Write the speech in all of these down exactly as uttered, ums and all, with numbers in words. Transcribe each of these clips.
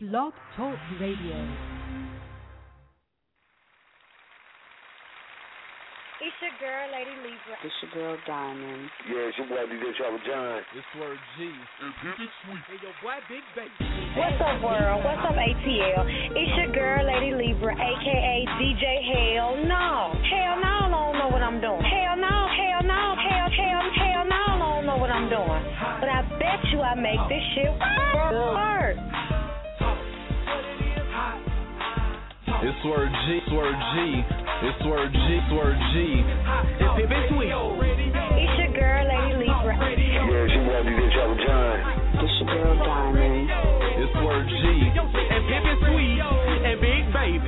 Blog Talk Radio. It's your girl, Lady Libra. It's your girl, Diamond. Yeah, it's your boy, D J Travel John. It's Word G. And Pippin Sweet. And your boy, Big Baby. What's up, world? What's up, A T L? It's your girl, Lady Libra, a k a. D J Hell No. Hell no, I don't know what I'm doing. Hell no, hell no, hell, hell, hell no, I don't know what I'm doing. But I bet you I make this shit work. It's Word G. It's Word G. It's Word G. It's Word G. It's Pippin Sweet. It's your girl, Lady Libra. Yeah, it's your boy, D J Travel John. It's your girl, Diamond. It's Word G. And Pippin Sweet. And Big Baby.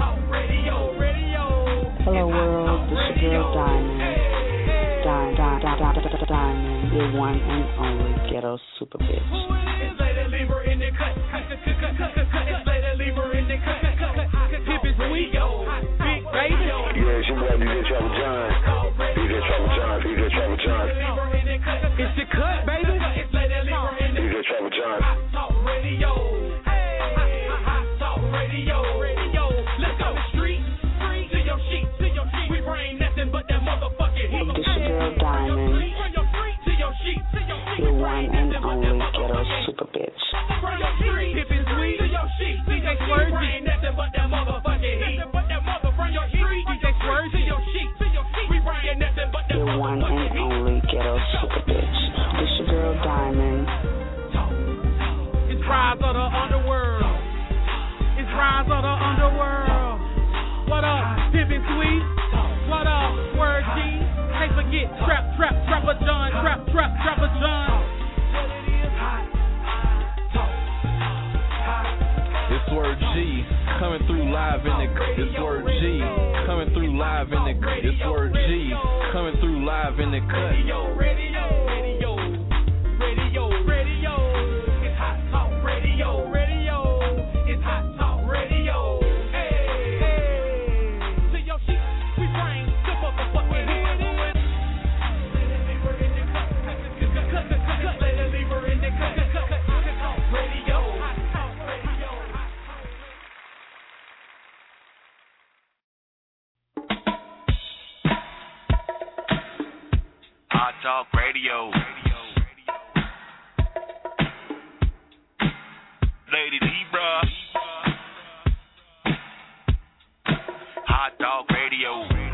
Hello, world. It's your girl, Diamond. Diamond, Diamond, Diamond, Diamond. Your one and only ghetto super bitch. It's Lady Libra in the cut. It's Lady Libra in the cut. Pippin Sweet. Big Baby. Yeah, it's your boy, D J Travel John. D J Travel John. D J Travel John. It's your cut, baby. D J Travel John. Talk radio. Hot talk radio. Let's go street. To your sheet. To your sheet. We bring nothing but that motherfucking heat. It's your girl, Diamond. Your one and only ghetto super bitch. From your street. Pippin Sweet. To your sheet. D J Swerve. We bring nothing but that motherfucking heat. From your street. D J Swerve. To your sheet. We bring nothing but that Your one and only ghetto super bitch. It's your girl, Diamond. It's Rise of the Underworld. It's Rise of the Underworld. What up, Pippin Sweet? What up, Word G? Hey, forget Trap, Trap, Trapper John, Trap, Trap, Trapper John. It's Word G coming through live in the. It's Word G coming through live in the. It's Word G coming through live in the cut. Radio, radio, radio, radio, radio. It's hot talk radio, radio. It's hot talk radio. Hey, hey. To your sheet, we bring the motherfucking hit. Let it leave her in the cut, cut, cut, cut, cut. Let it leave her in the cut, cut, cut, cut. Radio, hot talk radio. Hot Talk Radio. Lady Libra. Hot Talk Radio.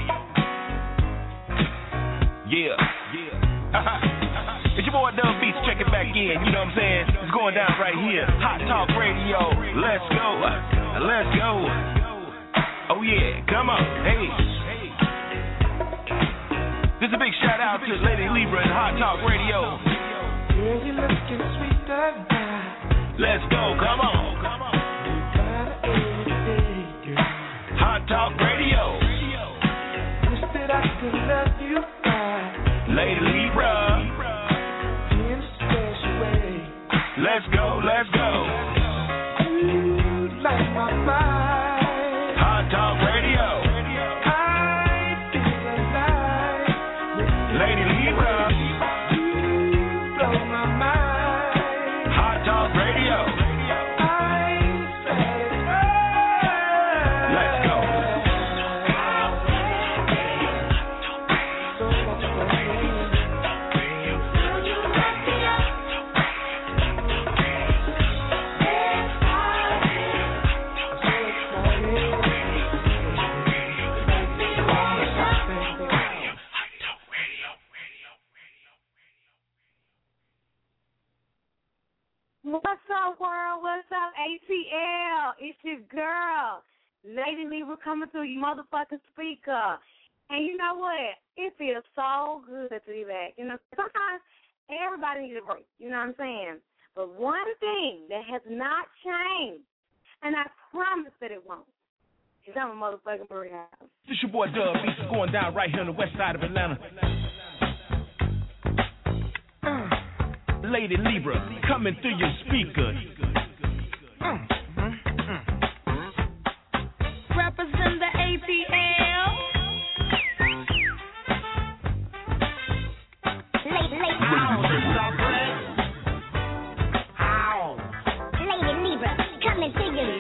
Yeah, yeah. It's your boy Dub Beats checking back in, you know what I'm saying? It's going down right here. Hot Talk Radio. Let's go. Let's go. Oh yeah, come on. Hey. This is a big shout out to Lady Libra and Hot Talk Radio. Yeah, you looking sweet tonight. Let's go, come on. Hot Talk Radio. Wish that I could love you right. Lady Libra. In a special way. Let's go, let's go. You like my mind. Hot Talk Radio. Lady Libra. You blow my mind. Hot Talk Radio. I'm satisfied. Let's go. What's up, world? What's up, A T L? It's your girl, Lady Libra, coming through your motherfucking speaker. And you know what? It feels so good to be back. You know, sometimes everybody needs a break. You know what I'm saying? But one thing that has not changed, and I promise that it won't, is I'm a motherfucking Marie House. This your boy Dub Beats is going down right here on the west side of Atlanta. Lady Libra coming through your speakers. Mm, mm, mm. Represent the A T L. Lady, lady, Lady Libra coming through your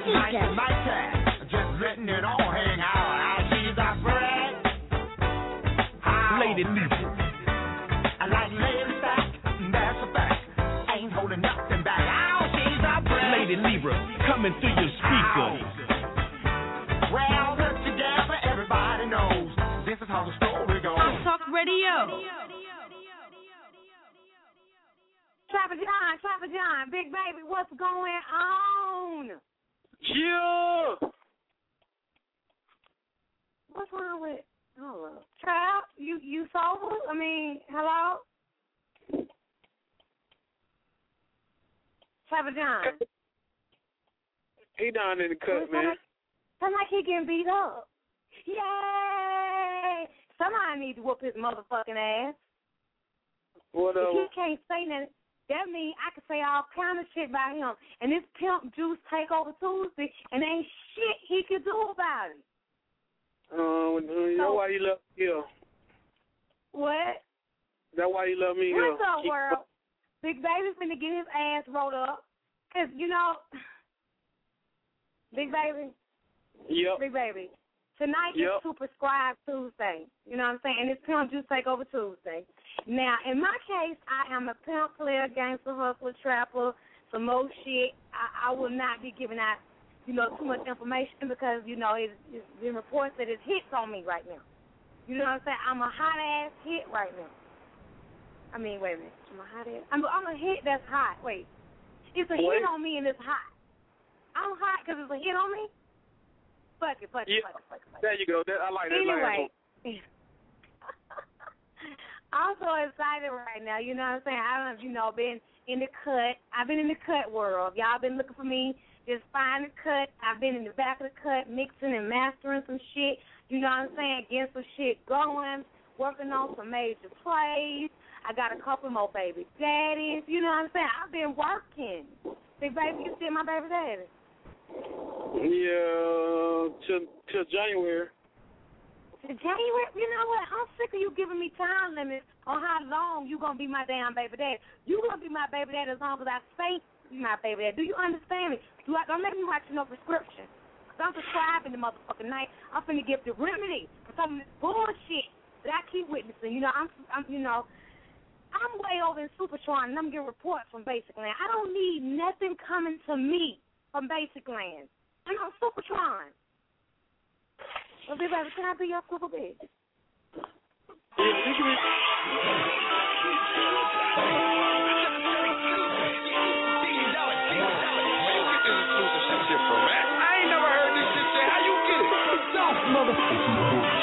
Libra, coming through your speakers. Well, look together, everybody knows this is how the story goes. Hot Talk Radio. Trapper John, Trapper John, Big Baby, what's going on? Yeah. What's wrong with? Hold up. Trap, you you sober? I mean, hello? Trapper John. He down in the cut, man. Sound like he getting beat up. Yay! Somebody need to whoop his motherfucking ass. What If up? he can't say nothing, that means I can say all kind of shit about him. And this pimp juice take over Tuesday, and ain't shit he can do about it. Uh, you know why you love me here? What? That's why you love me What's here. up, world? Big Baby's finna get his ass rolled up. Because, you know, Big Baby, Yep. Big Baby, tonight Yep. is Super Scribe Tuesday. You know what I'm saying? And it's Pimp Juice Take Over Tuesday. Now, in my case, I am a pimp player, gangster, hustler, trapper, some more shit. I, I will not be giving out, you know, too much information because, you know, it's, it's been reports that it's hits on me right now. You know what I'm saying? I'm a hot-ass hit right now. I mean, wait a minute. I'm a hot-ass? I'm, I'm a hit that's hot. Wait. It's a Wait. hit on me and it's hot. I'm hot because it's a hit on me? Fuck it, fuck it, Yeah. fuck it, fuck it, fuck it. There you go. That, I like that. Anyway. Last I'm so excited right now. You know what I'm saying? I don't, you know, been in the cut. I've been in the cut world. Y'all been looking for me. Just find the cut. I've been in the back of the cut, mixing and mastering some shit. You know what I'm saying? Getting some shit going. Working on some major plays. I got a couple more baby daddies. You know what I'm saying? I've been working. Big Baby, you still my baby daddy? Yeah, till till January. January, you know what? I'm sick of you giving me time limits on how long you gonna be my damn baby daddy. You gonna be my baby daddy as long as I say you my baby daddy. Do you understand me? Do I, don't make me write you no prescription. Cause I'm prescribing the motherfucking night. I'm finna give the remedy for some of this bullshit that I keep witnessing. You know, I'm, I'm, you know, I'm way over in Supertron and I'm getting reports from Basic Land. I don't need nothing coming to me from Basic Land. I'm on Supertron. Well, Big Baby, can I be your super bitch? Yeah, you can be. I ain't never heard this shit say, how you get it? South motherfucking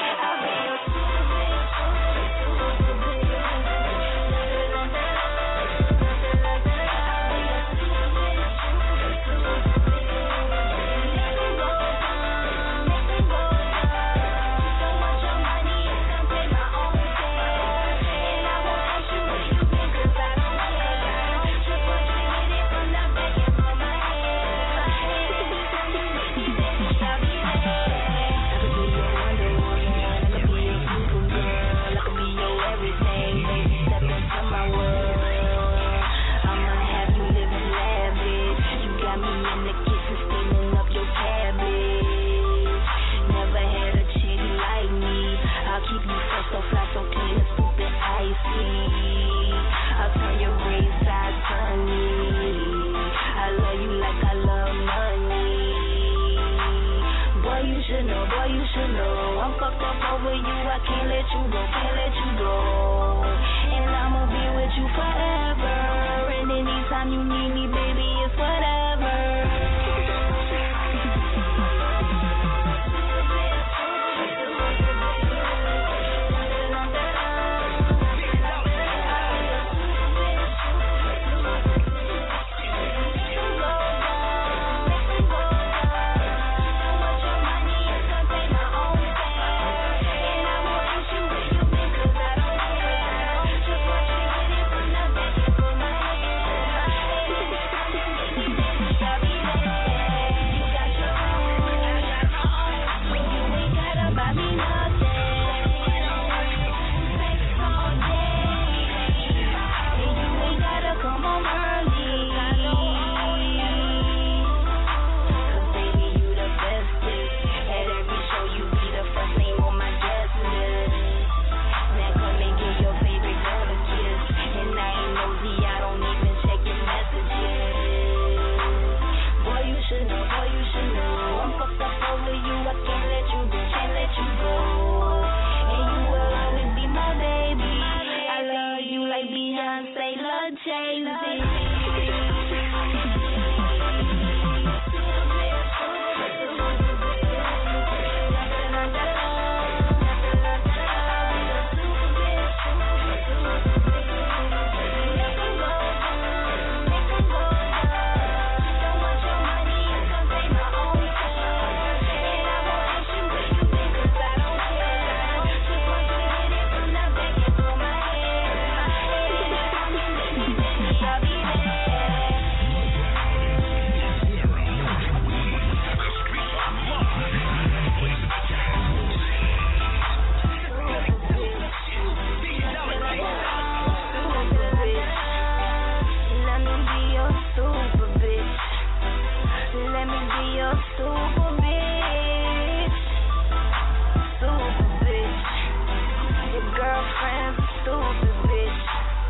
So let me be your super bitch. Super bitch. Your girlfriend's a stupid bitch.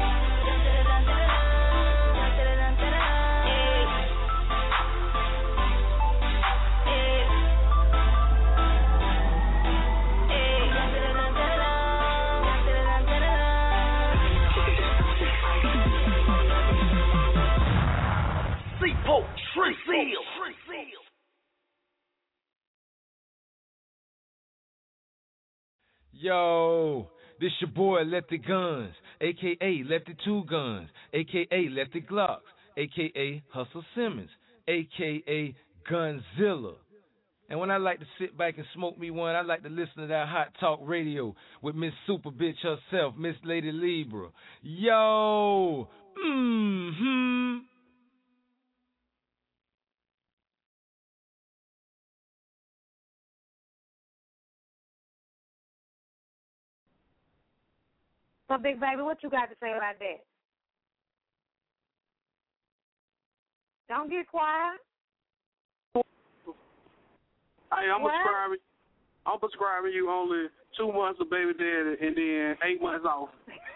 Yo, this your boy Lefty Guns, a k a. Lefty Two Guns, a k a. Lefty Glocks, a k a. Hustle Simmons, a k a. Gunzilla. And when I like to sit back and smoke me one, I like to listen to that Hot Talk Radio with Miss Super Bitch herself, Miss Lady Libra. Yo, mm-hmm. So, Big Baby, what you got to say about that? Don't get quiet. Hey, I'm What? prescribing. I'm prescribing you only two months of baby daddy and then eight months off.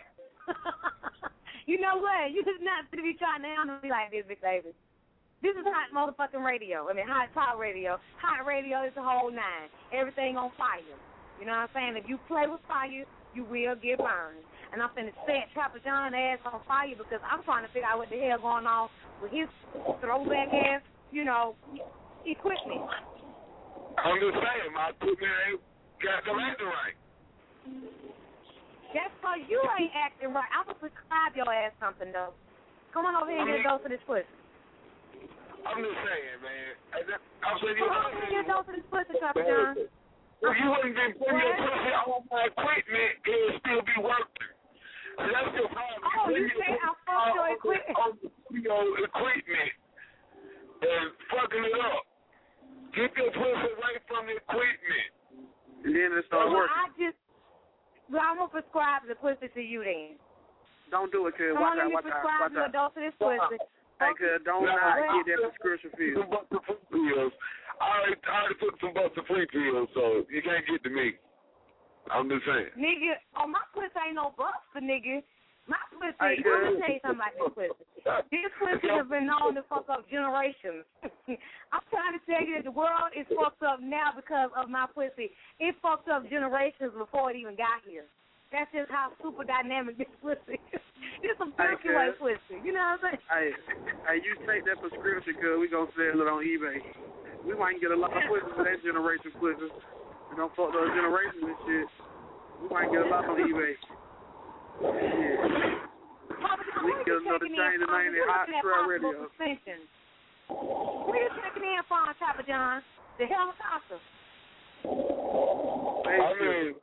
You know what? You just not to be trying to handle me like this, Big Baby. This is hot motherfucking radio. I mean, hot talk radio. Hot radio is the whole nine. Everything on fire. You know what I'm saying? If you play with fire, you will get burned. And I'm finna set Papa John ass on fire because I'm trying to figure out what the hell going on with his throwback ass, you know, equipment. I'm just saying, my equipment ain't got the acting right. That's because you ain't acting right. I'm going to prescribe your ass something, though. Come on over here and get a dose of this pussy. I'm just saying, man. I'm saying, you Come on over here and get a dose of this pussy, Papa John. If you wouldn't been putting your pussy on my equipment, it would still be working. So that's your problem. Oh, you say I fucked your equipment? On your equipment and fucking it up. Get your pussy away from the equipment. And then it starts well, working. I just, well, I'm going to prescribe the pussy to you then. Don't do it, kid. Come Watch on, out, let me watch out, prescribe watch you a out. dose of this pussy. Hey, kid, don't Nah, not well, get that prescription filled. Pills. I already, I already took some Buster Free pills, so you can't get to me. I'm just saying. Nigga, oh, my pussy ain't no Buster, nigga. My pussy, Hey, I'm going to girl. tell you something about this pussy. This pussy has been known to fuck up generations. I'm trying to tell you that the world is fucked up now because of my pussy. It fucked up generations before it even got here. That's just how super dynamic this pussy is. It's a Milky Way pussy. You know what I'm saying? Hey, hey, you take that prescription, cuz we going to sell it on eBay. We might get a lot of pussy for that generation pussy. We going to fuck those generations and shit. We might get a lot on eBay. Yeah. Papa, We can get another chain tonight in Hot Trail Radio. Where you checking in from, Papa John? The helicopter. I mean,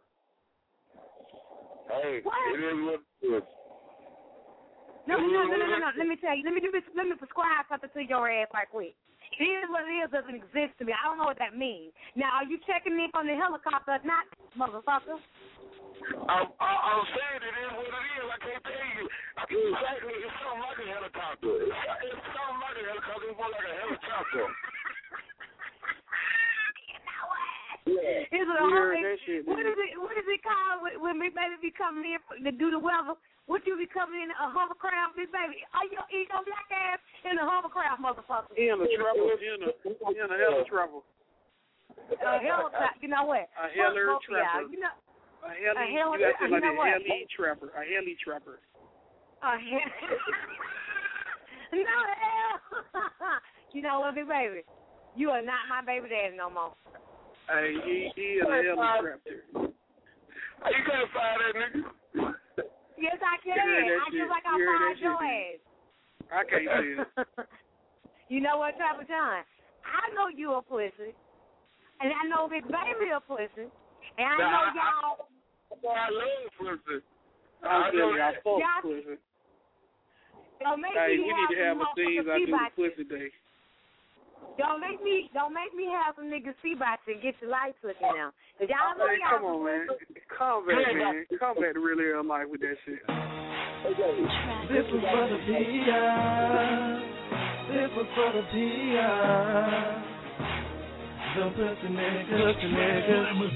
hey, What? it is what it is. No, no, no, no, no, no. Let me tell you. Let me, let me, let me prescribe something to your ass right quick. It is what it is doesn't exist to me. I don't know what that means. Now, are you checking in from the helicopter or not, motherfucker? I'm, I'm saying it is what it is. I can't tell you. Exactly, it's something like a helicopter. It's, it's something like a helicopter. It's more like a helicopter. Yeah. Is it a You whole, heard that shit, what man. is it? What is it called when, when Big Baby be coming in for, to do the weather? What you be coming in a hovercraft, Big Baby? Are you eat your black ass in a hovercraft, motherfucker? In a trouble, in a, in a hell of trouble. A helicopter. You know what? A heller Fuck both of y'all. trapper. You know. A heli, A hell- you got to say like you know a what? heli trapper. A heli trapper. A hell. No hell. You know what, Big Baby? You are not my baby daddy no more. Hey, he, he is a heli trapper. You can't find that nigga. Yes, I can. You heard that I shit. just like I You heard find that your shit, ass. I can't see it. You know what, Trapper John? I know you a pussy, and I know Big Baby a pussy, and I know y'all. I love pussy. I'm telling you, I fuck Y'all- pussy. Don't make Hey, me we have need to have some a things I do motherfucking with pussy day. Don't make me, don't make me have some niggas see about you and get your life took now. Cause y'all know Hey, y'all. come on, man. Come back, man. Come back to real real life with that shit. This is gonna be us. This was for the P I. Them pussy niggas, pussy niggas.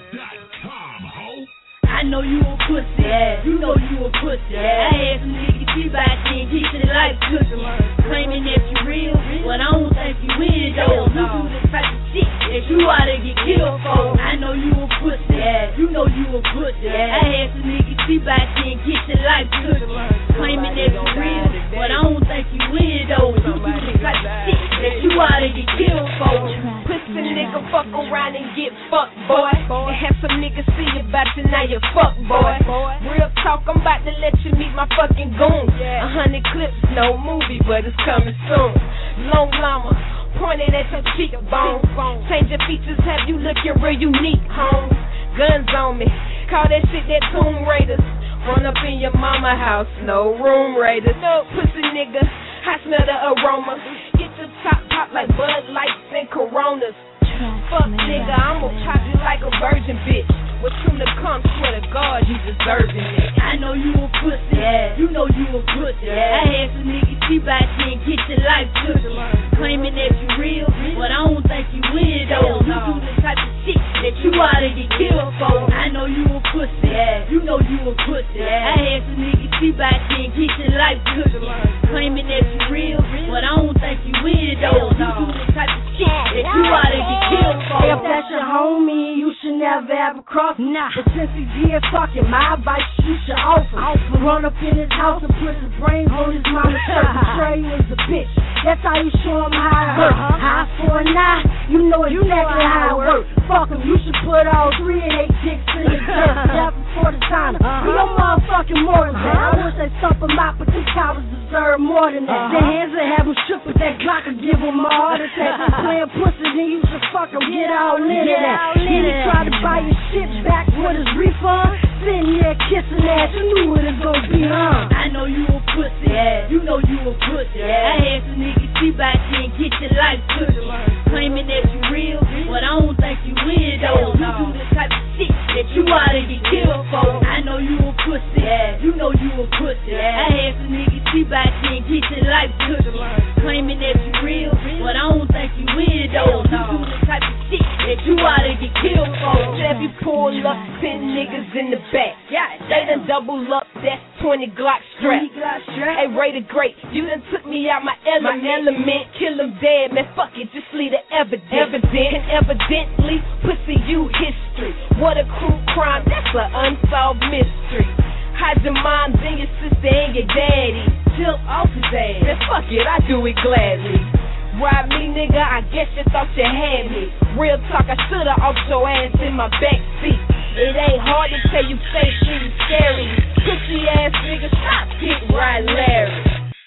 I know you a pussy, yeah. You know you a pussy, yeah. I had some niggas see by ten, get to the life cookie. Claiming that you real, but I don't think you is, though. You do the type of shit that you oughta get killed for. I know you a pussy, yeah. You know you a pussy, yeah. I had some niggas see by ten, get to the life cookie. Claiming that you real, but I don't think you is, though. You do the type of shit that you oughta get killed for. Pussy nigga fuck around and get fucked, boy. And have some niggas see you about to now you fuck, boy. Real talk, I'm about to let you meet my fucking goon. A hundred clips, no movie, but it's coming soon. Long llama, pointed at your cheekbone. Change your features, have you looking real unique, home. Guns on me, call that shit that Tomb Raiders. Run up in your mama house, no room raiders. No pussy nigga, I smell the aroma. Get your top pop like Bud Lights and Coronas. Fuck nigga, I'ma pop you like a virgin bitch. With you to come, swear to God, you deserving it. I know you a pussy, yeah. You know you a pussy, yeah. I had some niggas see by ten, get your life cookie. Claiming that you real, but I don't think you is, though. You do the type of shit that you oughta get killed for. I know you a pussy, yeah. You know you a pussy, yeah. I had some niggas see by ten, get your life cookie. Claiming that you real, but I don't think you is, though. You do the type of shit that you oughta get killed for. If that's your homie, you should never ever cross. Nah. But since he did fucking, my advice you should offer. offer. Run up in his house and put his brains on his mama's shirt. Trey was a bitch. That's how you show him how to hurt. Uh-huh. High for a nine, you know exactly you know how it works. Fuck him, you should put all three and eight dicks in his chest. That's before the time. Uh-huh. We don't motherfucking more than that. I wish they stump him out, but these cowards deserve more than that. Uh-huh. Their hands that have him shook with that Glock and give him a heart attack. He's playing pussy, then you should fuck him. Get all in it. Then he try to buy your shit back with his refund. Sitting there kissing ass, you knew what it's gonna be, huh? I know you a pussy, yeah. You know you a pussy, yeah. I had some niggas see by ten, get your life cookie. Claiming that you real, but I don't think you is, though. You do the type of shit that you oughta get killed for. I know you a pussy, yeah. You know you a pussy, yeah. I had some niggas see by ten, get your life cookie. Claiming that you real, but I don't think you is, though. You do the type of shit that you oughta get killed for. Chevy pull up, ten niggas in the back. Yeah, they done double up, that's twenty Glock strap. Hey, rated great, you done took me out my element. My element, kill him dead, man, fuck it, just leave the evidence. Evident, and evidently, pussy you history. What a cruel crime, that's an unsolved mystery. Hide your mom, then your sister and your daddy. Chill off his ass, man, fuck it, I do it gladly. Ride me, nigga, I guess you thought you had me. Real talk, I shoulda off your ass in my back seat. It ain't hard to tell you fake shit is scary. Pussy ass nigga, stop getting right, Larry.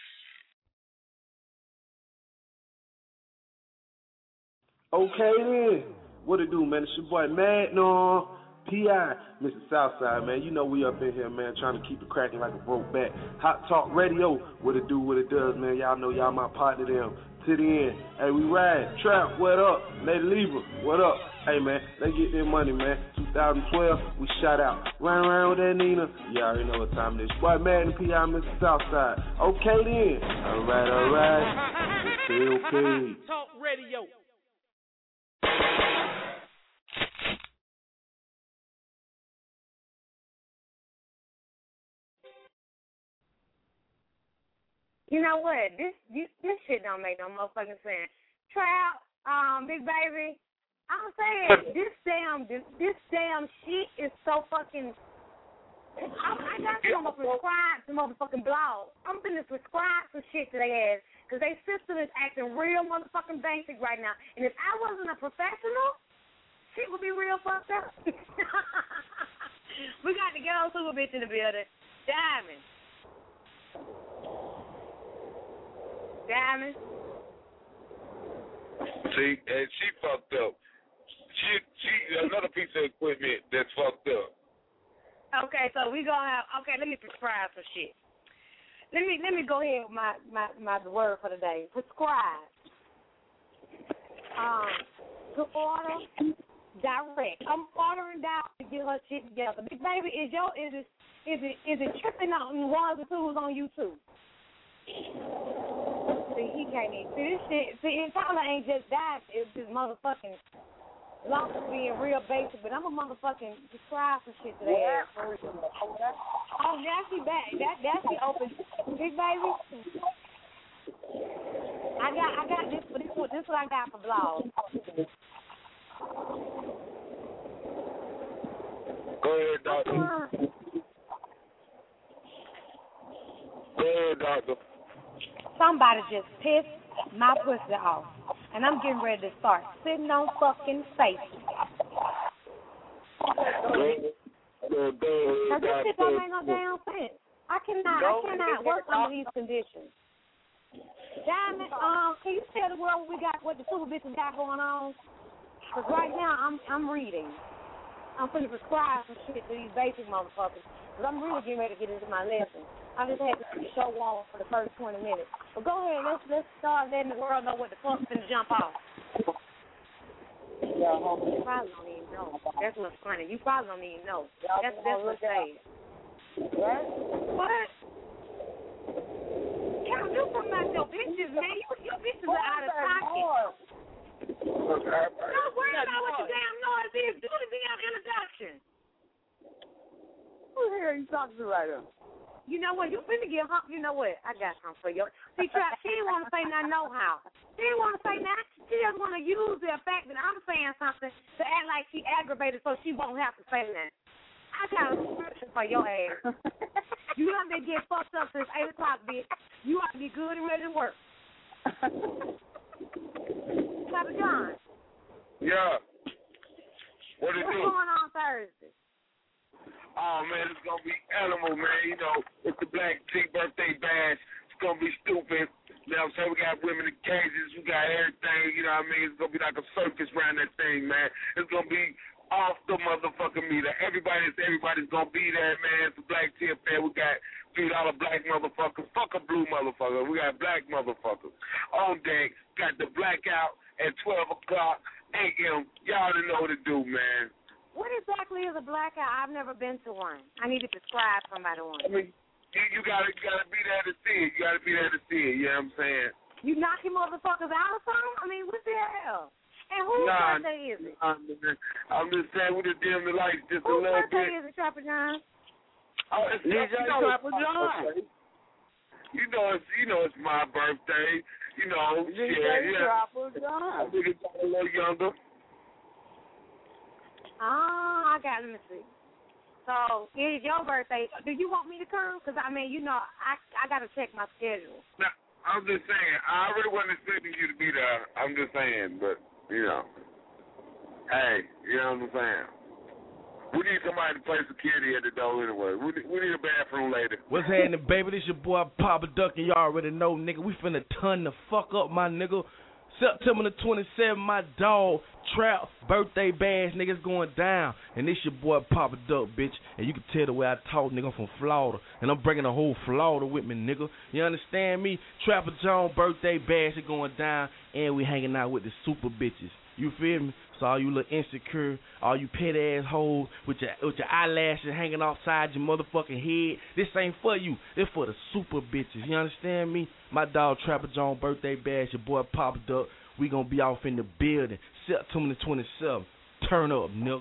Okay then, what it do, man? It's your boy Mad No P I, Mister Southside, man. You know we up in here, man, trying to keep it cracking like a broke back. Hot Talk Radio, what it do, what it does, man. Y'all know y'all my partner them. To the end. Hey, we ride. Trap, what up? Lady Libra, what up? Hey, man, let's get that money, man. twenty twelve, we shot out. Run around with that Nina. You already know what time it is. Boy, Madden P I, Mister Southside. Okay, then. All right, all right. Okay, okay. Talk Radio. You know what? This, this this shit don't make no motherfucking sense. Trout, um, Big Baby, I'm saying this damn this this damn shit is so fucking. I, I got to subscribe to motherfucking blogs. I'm finna subscribe to shit to their ass because they system is acting real motherfucking basic right now. And if I wasn't a professional, shit would be real fucked up. We got to get on Super Bitch in the building. Diamond. Diamond. See, and she fucked up. She, she, another piece of equipment that's fucked up. Okay, so we gonna have. Okay, let me prescribe some shit. Let me let me go ahead with my my my word for the day. Prescribe. Um, to order direct. I'm ordering down to get her shit together. Big Baby, is your is it is it is it tripping on ones and twos on YouTube? See, he can't even. See, this shit, see, Impala ain't just that. It's just motherfucking, long as being real basic, but I'm a motherfucking describe some shit today. Oh, now she back. That, that she open. Big baby. I got, I got this, this, this is what I got for blog. Go ahead, doctor. Go ahead, doctor. Somebody just pissed my pussy off, and I'm getting ready to start sitting on fucking faces. Cause this shit don't make no damn sense. I cannot, I cannot work under these conditions. Diamond, um, can you tell the world what we got, what the super bitches got going on? Cause right now I'm, I'm reading. I'm finna prescribe some shit to these basic motherfuckers. Cause I'm really getting ready to get into my lesson. I just had to show on for the first twenty minutes. But go ahead, let's let's start letting the world know what the fuck's gonna jump off. You probably don't even know. That's what's funny. You probably don't even know. That's that's what's sad. What? What? Can't do something about your bitches, man. You, your bitches are out of pocket. Don't worry about what your damn noise is. Do the damn introduction. Who the hell are you talking to right now? You know what? You finna get hump. You know what? I got something for you. See, Trap, she didn't want to say nothing, no how. She didn't want to say nothing. She just want to use the fact that I'm saying something to act like she aggravated so she won't have to say that. I got a prescription for your ass. You have to get fucked up since eight o'clock, bitch. You ought to be good and ready to work. Papa John. Yeah. What it What's do? going on Thursday? Oh, man, it's going to be animal, man. You know, it's the Black Chick birthday bash. It's going to be stupid. You know what I'm saying? We got women in cages. We got everything. You know what I mean? It's going to be like a circus around that thing, man. It's going to be off the motherfucking meter. Everybody's everybody's going to be there, man. It's the Black Chick Fair. We got three dollar black motherfuckers. Fuck a blue motherfucker. We got black motherfuckers. On deck, got the blackout at twelve o'clock a m. Y'all didn't know what to do, man. What exactly is a blackout? I've never been to one. I need to prescribe somebody one. I mean, you, you gotta you gotta be there to see it. You gotta be there to see it. You know what I'm saying? You knocking motherfuckers out or something? I mean, what the hell? And whose nah, birthday is it? Nah, I'm just saying we just dim the lights just whose a little birthday bit. is it, Trapper John? Oh, it's D J Trapper John. You know it's you know it's my birthday. You know, D J yeah, yeah. Trapper John. I think it's a little younger. Oh, I got let me see. So it is your birthday. Do you want me to come? Because I mean, you know, I I gotta check my schedule. Now, I'm just saying, I really wasn't expecting you to be there. I'm just saying, but you know, hey, you know what I'm saying. We need somebody to play security at the door anyway. We need, we need a bathroom lady. What's happening, baby? This your boy Papa Duck, and y'all already know, nigga. We finna turn the fuck up, my nigga. September the twenty-seventh, my dog Trap birthday bash, niggas going down. And this your boy Papa Duck, bitch. And you can tell the way I talk, nigga, I'm from Florida. And I'm bringing the whole Florida with me, nigga. You understand me? Trapper John birthday bash is going down. And we hanging out with the super bitches. You feel me? So all you little insecure, all you pet assholes with your with your eyelashes hanging outside your motherfucking head, this ain't for you. It's for the super bitches. You understand me? My dog Trapper John birthday bash, your boy Papa Duck. We gonna be off in the building. September the twenty-seventh. Turn up, nigga.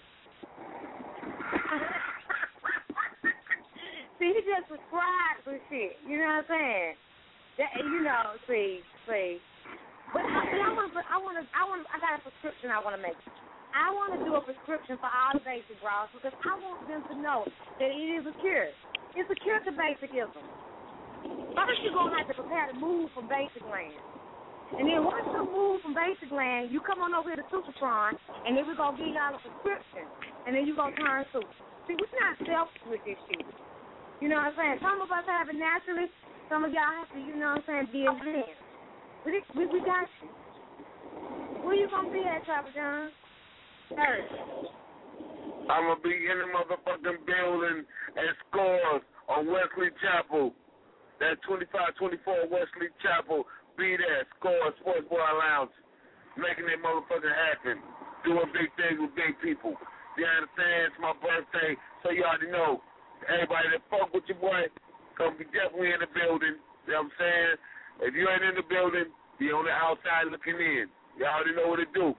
See, he just subscribed for shit. You know what I'm saying? That, you know, see, see. But I, I want, I want to, I want, I got a prescription I want to make. I want to do a prescription for all the basic bras because I want them to know that it is a cure. It's a cure to basicism. First, you're gonna have to prepare to move from basic land, and then once you move from basic land, you come on over here to Supertron, and then we're gonna give y'all a prescription, and then you're gonna turn super. See, we're not selfish with this shit. You know what I'm saying? Some of us have it naturally. Some of y'all have to, you know what I'm saying, be enhanced. We, we, we got you. Where you gonna be at, Trapper John? Third. I'm gonna be in the motherfucking building at Scores on Wesley Chapel. That twenty-five twenty-four Wesley Chapel. Be there, Scores Sports Bar Lounge. Making that motherfucker happen. Doing big things with big people. You understand? It's my birthday, so you already know. Everybody that fuck with your boy, gonna be definitely in the building. You know what I'm saying? If you ain't in the building, be on the outside looking in. You already know what to do.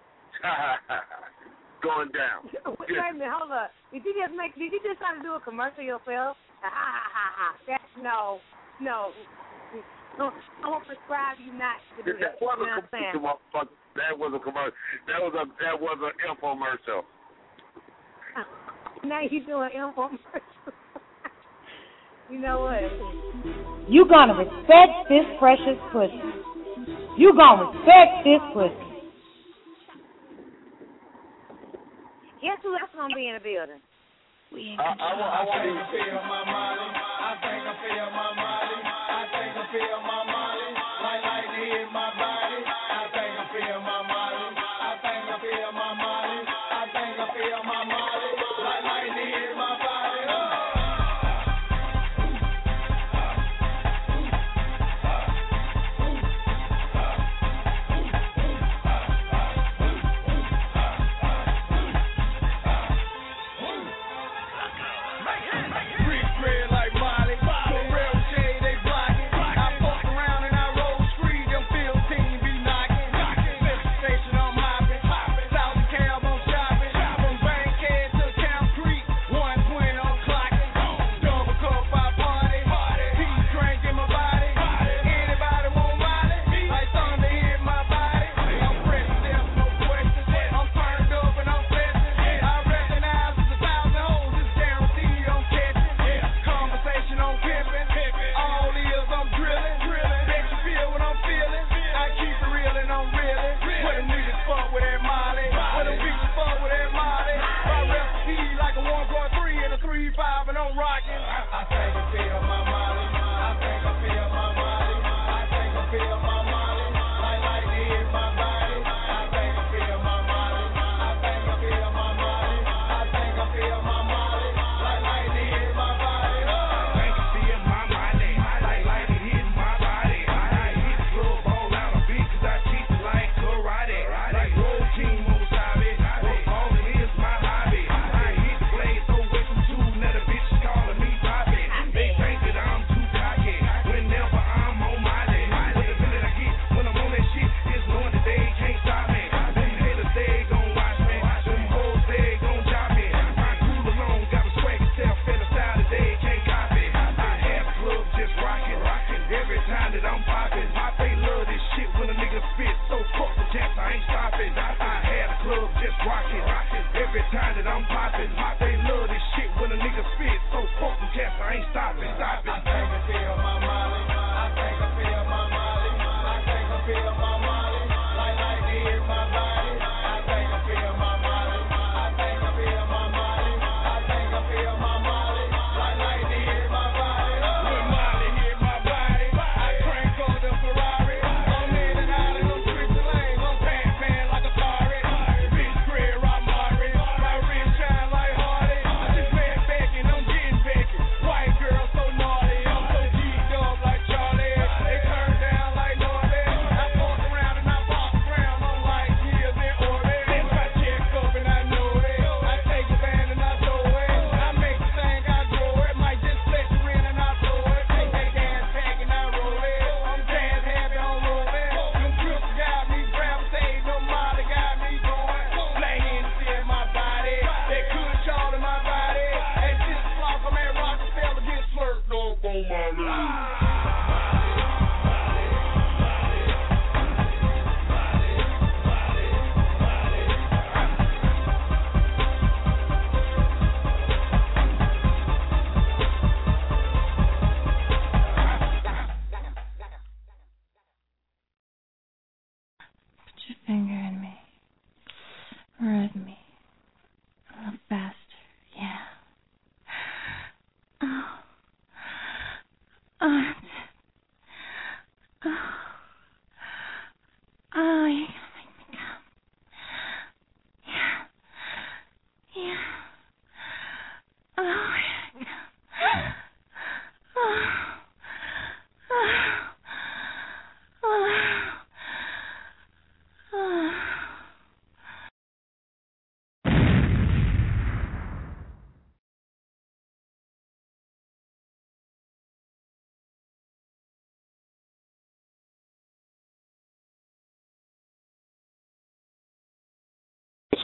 Going down. Wait a minute, hold up. Did you just make? Did you just try to do a commercial yourself? Ha ha ha ha. That's no, no. I'm gonna prescribe you not to do that. That was You know a what I'm saying? commercial, motherfucker. That was a commercial. That was a that was an infomercial. Now you doing infomercial. You know what? You gonna respect this precious pussy. You gonna respect this pussy. Guess who else gonna be in the building? I, We ain't I, I, I want to feel my Molly. I think I feel my Molly. I think I feel my Molly. Like lightning in my body. I think I feel my Molly. I think I feel my Molly. I think I feel my Molly. Like lightning in my body.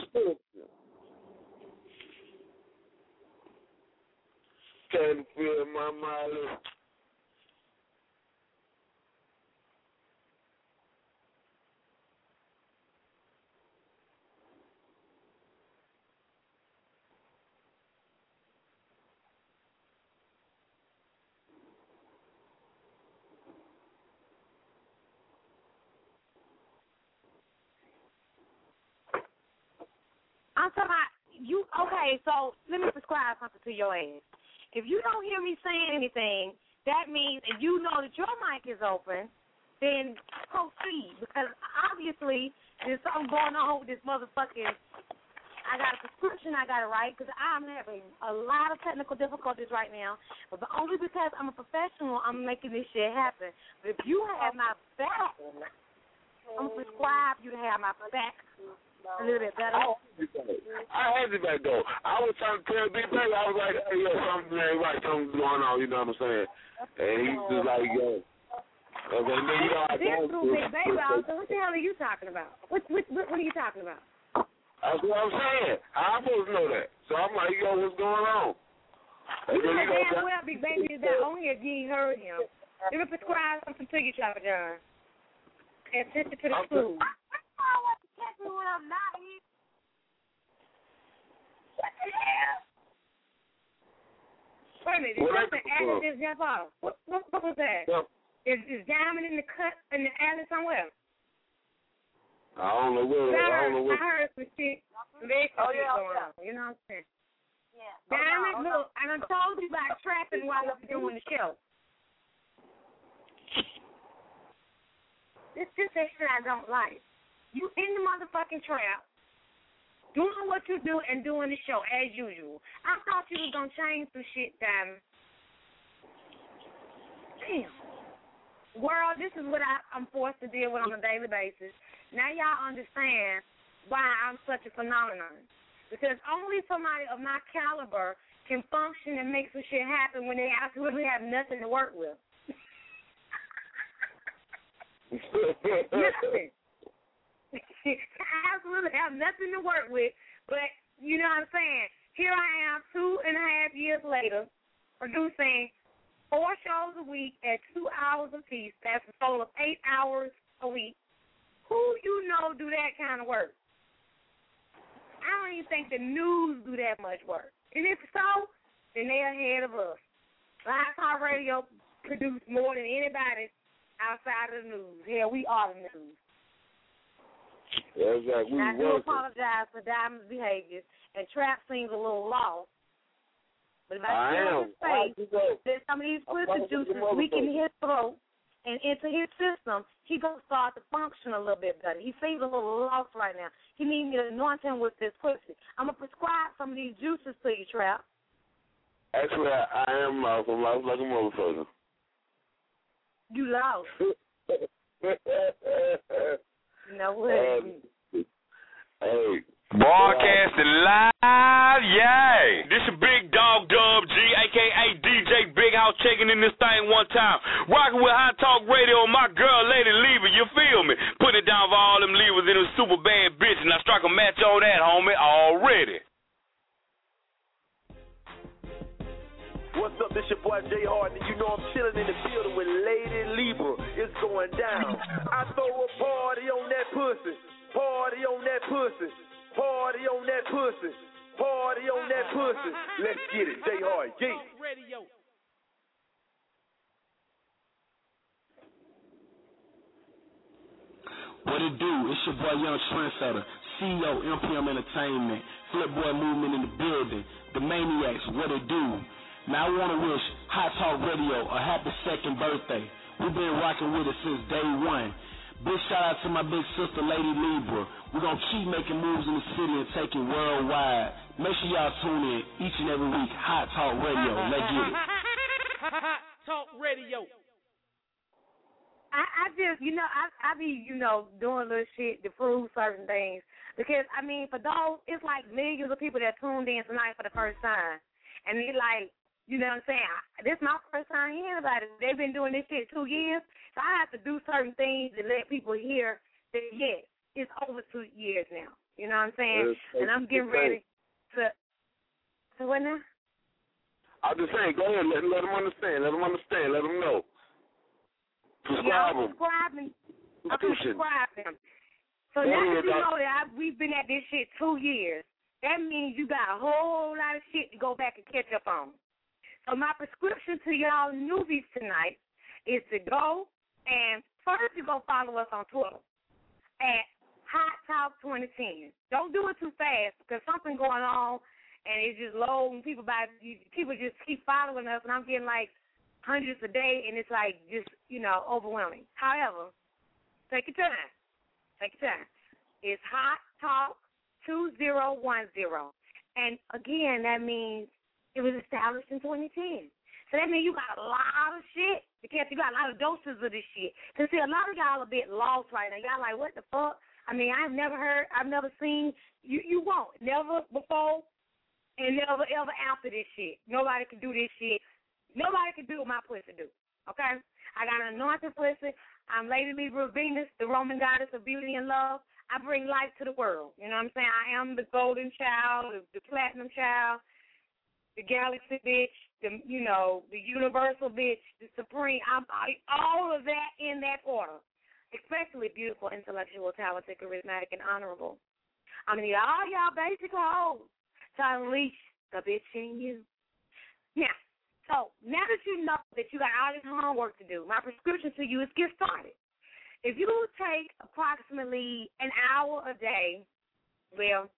Can feel my Molly. I'm talking about you. Okay, so let me prescribe something to your ass. If you don't hear me saying anything, that means if you know that your mic is open, then proceed. Because obviously there's something going on with this motherfucking. I got a prescription I got to write because I'm having a lot of technical difficulties right now. But only because I'm a professional, I'm making this shit happen. But if you have my back, I'm going to prescribe you to have my back. A little bit better. I had it back though. I was trying to tell Big Baby, I was like, hey, yo, something ain't right, something's going on, you know what I'm saying? And he's just like, yo. Okay, then, you know, I This through Big Baby, also, what the hell are you talking about? What, what, what, what are you talking about? That's what I'm saying. I'm supposed to know that. So I'm like, yo, what's going on? You know damn well Big Baby is not on here if you ain't heard him. Let me prescribe something to you, Trapper John. And send it to the school. I want to catch me when I'm not here. What the hell? Wait a minute, is that the alley just jump off? What, what, what was that? Yeah. Is, is Diamond in the cut in the alley somewhere? I don't know where. I, I don't know where. I heard some shit. Big oh, yeah, going yeah. on. You know what I'm saying? Yeah. Diamond, oh, no, look, oh, no. and I told you about trapping while we were doing the show. This is the shit I don't like. You in the motherfucking trap, doing what you do and doing the show as usual. I thought you was gonna change some shit, Diamond. Damn. World, this is what I, I'm forced to deal with on a daily basis. Now y'all understand why I'm such a phenomenon. Because only somebody of my caliber can function and make some shit happen when they absolutely have nothing to work with. Nothing. I absolutely have nothing to work with, but you know what I'm saying? Here I am two and a half years later producing four shows a week at two hours apiece. That's a total of eight hours a week. Who you know do that kind of work? I don't even think the news do that much work. And if so, then they're ahead of us. Live Talk Radio produce more than anybody outside of the news. Hell, we are the news. Yeah, exactly. I do apologize for Diamond's behavior, and Trap seems a little lost. But if I, I feel his face, that some of these pussy juices weaken his throat and into his system, he gonna start to function a little bit better. He seems a little lost right now. He needs me to anoint him with this pussy. I'm gonna prescribe some of these juices to you, Trap. Actually, I, I am lost. I'm lost like a motherfucker. You lost. You know what? Um, hey. Broadcasting live, yay! This is Big Dog Dub G, a k a. D J Big House, checking in this thing one time. Rocking with Hot Talk Radio, my girl, Lady Lever, you feel me? Putting it down for all them levers in them super bad bitches. Now strike a match on that, homie, already. What's up, this your boy Jay Harden. You know I'm chilling in the building with Lady Libra. It's going down. I throw a party on that pussy. Party on that pussy. Party on that pussy. Party on that pussy. Let's get it. Jay Harden. G. Radio. What it do? It's your boy Young Trendsetter, C E O M P M Entertainment, Flipboy Movement in the building, the Maniacs. What it do? Now I want to wish Hot Talk Radio a happy second birthday. We've been rocking with it since day one. Big shout out to my big sister, Lady Libra. We're going to keep making moves in the city and take it worldwide. Make sure y'all tune in each and every week. Hot Talk Radio. Let's get it. Hot Talk Radio. I, I just, you know, I, I be, you know, doing little shit to prove certain things. Because, I mean, for those, it's like millions of people that tuned in tonight for the first time. And they like, you know what I'm saying? This is my first time hearing about it. They've been doing this shit two years, so I have to do certain things to let people hear that, yes, it's over two years now. You know what I'm saying? It's, it's, and I'm getting ready to. To what now? I'm just saying, go ahead, let, let them understand, let them understand, let them know. Prescribe yeah, I'm them. prescribing. I'm Prescription. prescribing. So Don't now worry that you about- know that I, we've been at this shit two years, that means you got a whole lot of shit to go back and catch up on. So my prescription to y'all newbies tonight is to go and first you go follow us on Twitter at Hot Talk twenty ten. Don't do it too fast because something going on and it's just low and people by people just keep following us and I'm getting like hundreds a day and it's like just, you know, overwhelming. However, take your time. Take your time. It's Hot Talk two thousand ten. And again, that means it was established in twenty ten. So that means you got a lot of shit. Because you got a lot of doses of this shit. Because, see, a lot of y'all are a bit lost right now. Y'all like, what the fuck? I mean, I've never heard, I've never seen, you, you won't. Never before and never, ever after this shit. Nobody can do this shit. Nobody can do what my pussy do, okay? I got an anointed pussy. I'm Lady Libra Venus, the Roman goddess of beauty and love. I bring life to the world. You know what I'm saying? I am the golden child, the, the platinum child, the galaxy bitch, the, you know, the universal bitch, the supreme. I'm I, all of that in that order, especially beautiful, intellectual, talented, charismatic, and honorable. I mean, all y'all basic hoes to unleash the bitch in you. Now, so now that you know that you got all this homework to do, my prescription to you is get started. If you take approximately an hour a day, well,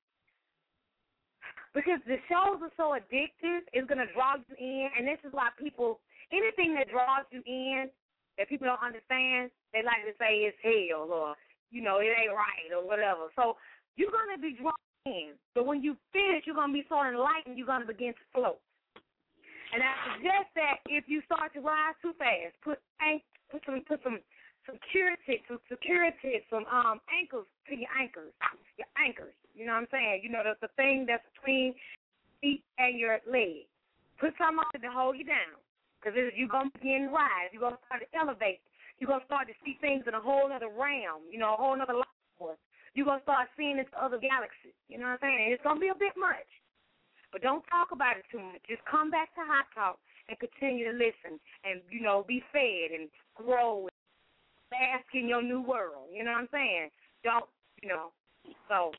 because the shows are so addictive, it's going to draw you in, and this is why people, anything that draws you in that people don't understand, they like to say it's hell or, you know, it ain't right or whatever. So you're going to be drawn in. But when you finish, you're going to be so enlightened, you're going to begin to float. And I suggest that if you start to rise too fast, put put some put some some security, some security, some um ankles to your anchors, your anchors. You know what I'm saying? You know, the the thing that's between feet and your leg. Put something on it to hold you down, because you're gonna begin to rise. You're gonna start to elevate. You're gonna start to see things in a whole other realm. You know, a whole other life force. You're gonna start seeing into other galaxies. You know what I'm saying? It's gonna be a bit much. But don't talk about it too much. Just come back to Hot Talk and continue to listen and, you know, be fed and grow and bask in your new world. You know what I'm saying? Don't, you know. So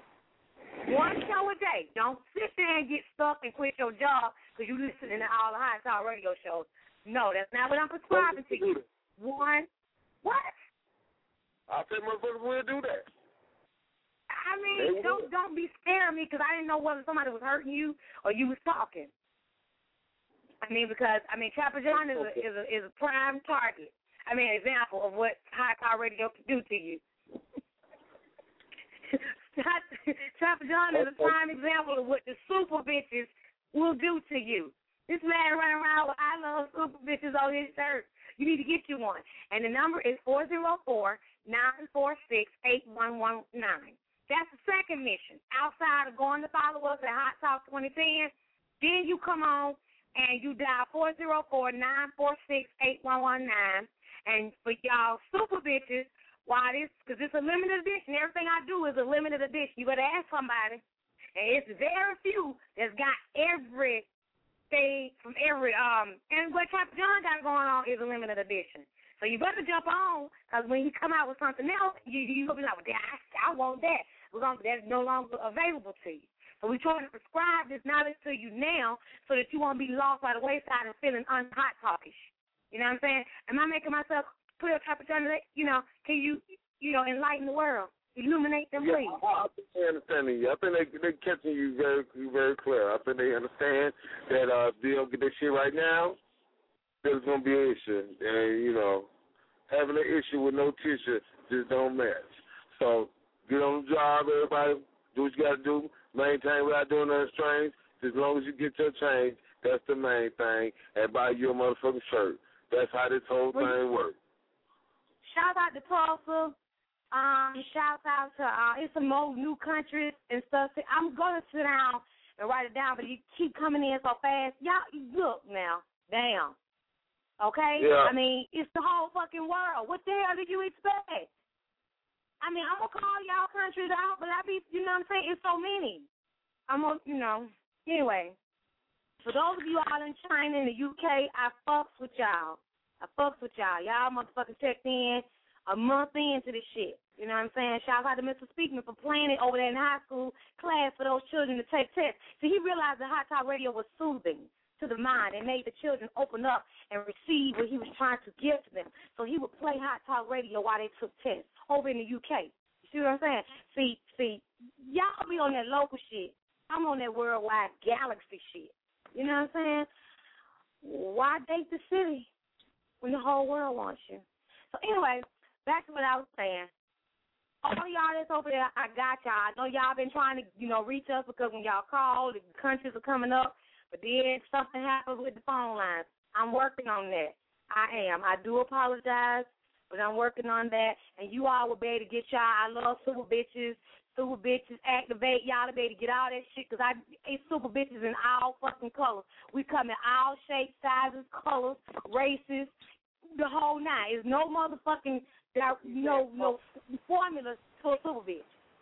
one show a day. Don't sit there and get stuck and quit your job because you listening to all the Hot Talk radio shows. No, that's not what I'm prescribing to you. One, what? I said motherfuckers will do that. I mean, don't don't be scaring me because I didn't know whether somebody was hurting you or you was talking. I mean, because I mean, Trapper John is a is a is a prime target. I mean, example of what High Car Radio can do to you. Trapper John is a prime example of what the super bitches will do to you. This man running around with I love super bitches on his shirt. You need to get you one. And the number is four zero four, nine four six, eight one one nine. That's the second mission. Outside of going to follow us at Hot Talk twenty ten, then you come on and you dial four zero four, nine four six, eight one one nine. And for y'all super bitches, why this? Because it's a limited edition. Everything I do is a limited edition. You better ask somebody. And it's very few that's got everything from every, um, and what Trapper John got going on is a limited edition. So you better jump on, because when you come out with something else, you, you're going to be like, well, I, I want that. We're gonna, that's no longer available to you. So we're trying to prescribe this knowledge to you now so that you won't be lost by the wayside and feeling un-hot talkish. You know what I'm saying? Am I making myself clear, Trapper John? You know, can you, you know, enlighten the world? Illuminate them, please. Yeah, I, I think they understanding you. I think they they catching you very very clear. I think they understand that uh, if they don't get this shit right now, there's gonna be an issue, and you know, having an issue with no tissue just don't match. So get on the job, everybody. Do what you got to do. Maintain without doing nothing strange. As long as you get your change, that's the main thing. And buy you a motherfucking shirt. That's how this whole well, thing works. Shout out to Tulsa. Um, shout out to uh, it's some more new countries and stuff. I'm going to sit down and write it down, but you keep coming in so fast. Y'all, look now. Damn. Okay? Yeah. I mean, it's the whole fucking world. What the hell did you expect? I mean, I'm going to call y'all countries out, but I be, you know what I'm saying? It's so many. I'm going to, you know. Anyway, for those of you all in China and the U K, I fucks with y'all. I fucks with y'all. Y'all motherfuckers checked in a month into this shit. You know what I'm saying? Shout out to Mister Speakman for playing it over there in high school class for those children to take tests. So he realized that Hot Talk Radio was soothing to the mind and made the children open up and receive what he was trying to give to them. So he would play Hot Talk Radio while they took tests over in the U K. You see what I'm saying? See, see, y'all be on that local shit. I'm on that worldwide galaxy shit. You know what I'm saying? Why date the city when the whole world wants you? So anyway, back to what I was saying. All y'all that's over there, I got y'all. I know y'all been trying to, you know, reach us because when y'all call, the countries are coming up. But then something happens with the phone lines. I'm working on that. I am. I do apologize, but I'm working on that. And you all will be able to get y'all. I love super bitches. Super bitches activate. Y'all will be able to get all that shit because I it's super bitches in all fucking colors. We come in all shapes, sizes, colors, races, the whole nine. There's no motherfucking no no formula to a super bitch.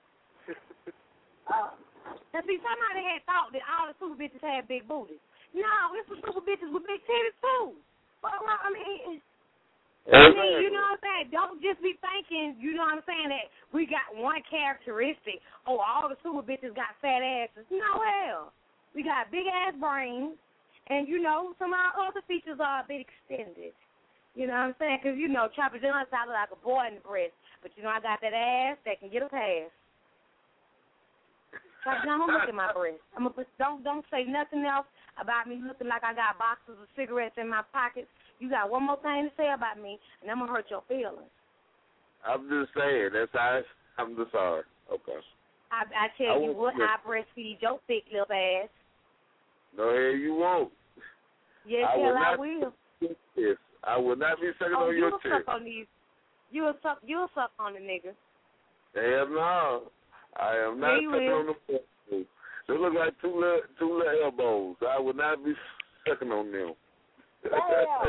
uh, now see, somebody had thought that all the super bitches had big booties. No, it's some super bitches with big titties too. Well, I mean, I mean, you know what I'm saying? Don't just be thinking, you know what I'm saying, that we got one characteristic. Oh, all the super bitches got fat asses. No, hell. We got big ass brains, and, you know, some of our other features are a bit extended. You know what I'm saying? Because, you know, Chopper John sounded like a boy in the breast. But, you know, I got that ass that can get a pass. Chopper John, don't look at my breast. I'm gonna put, don't, don't say nothing else about me looking like I got boxes of cigarettes in my pockets. You got one more thing to say about me, and I'm going to hurt your feelings. I'm just saying. That's how I, I'm just sorry. Okay. I, I tell I you what, I breastfeed your thick little ass. No, hell you won't. Yes, I hell will I not, will. Yes. I will not be sucking oh, on your tip. tip. Suck on these. You'll suck. You'll suck on the nigga. Hell no, I am not yeah, sucking will. on the. They look like two little, two little elbows. I will not be sucking on them. Oh,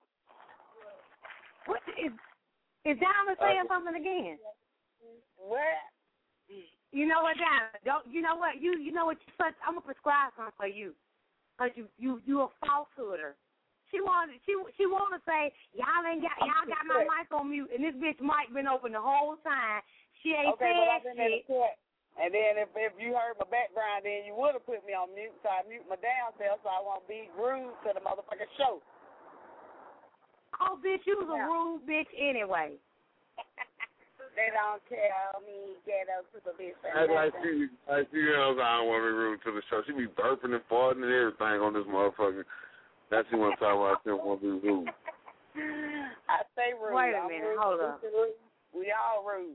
what is is Diamond saying uh, something again? What? You know what, Diamond? Don't you know what you you know what you such? I'm gonna prescribe something for you, cause you you you a falsehooder. She wanted she she want to say y'all ain't got y'all got my mic on mute and this bitch mic been open the whole time. She ain't okay, said but I've been shit. In the and then if if you heard my background, then you would have put me on mute. So I mute my damn self so I won't be rude to the motherfucking show. Oh, bitch, you was a rude bitch anyway. They don't tell me ghetto super bitch. I like she like she else I don't want to be rude to the show. She be burping and farting and everything on this motherfucker. Now she want to talk about she don't want to be rude. I say rude. Wait a I'm minute, rude. hold up. We all rude.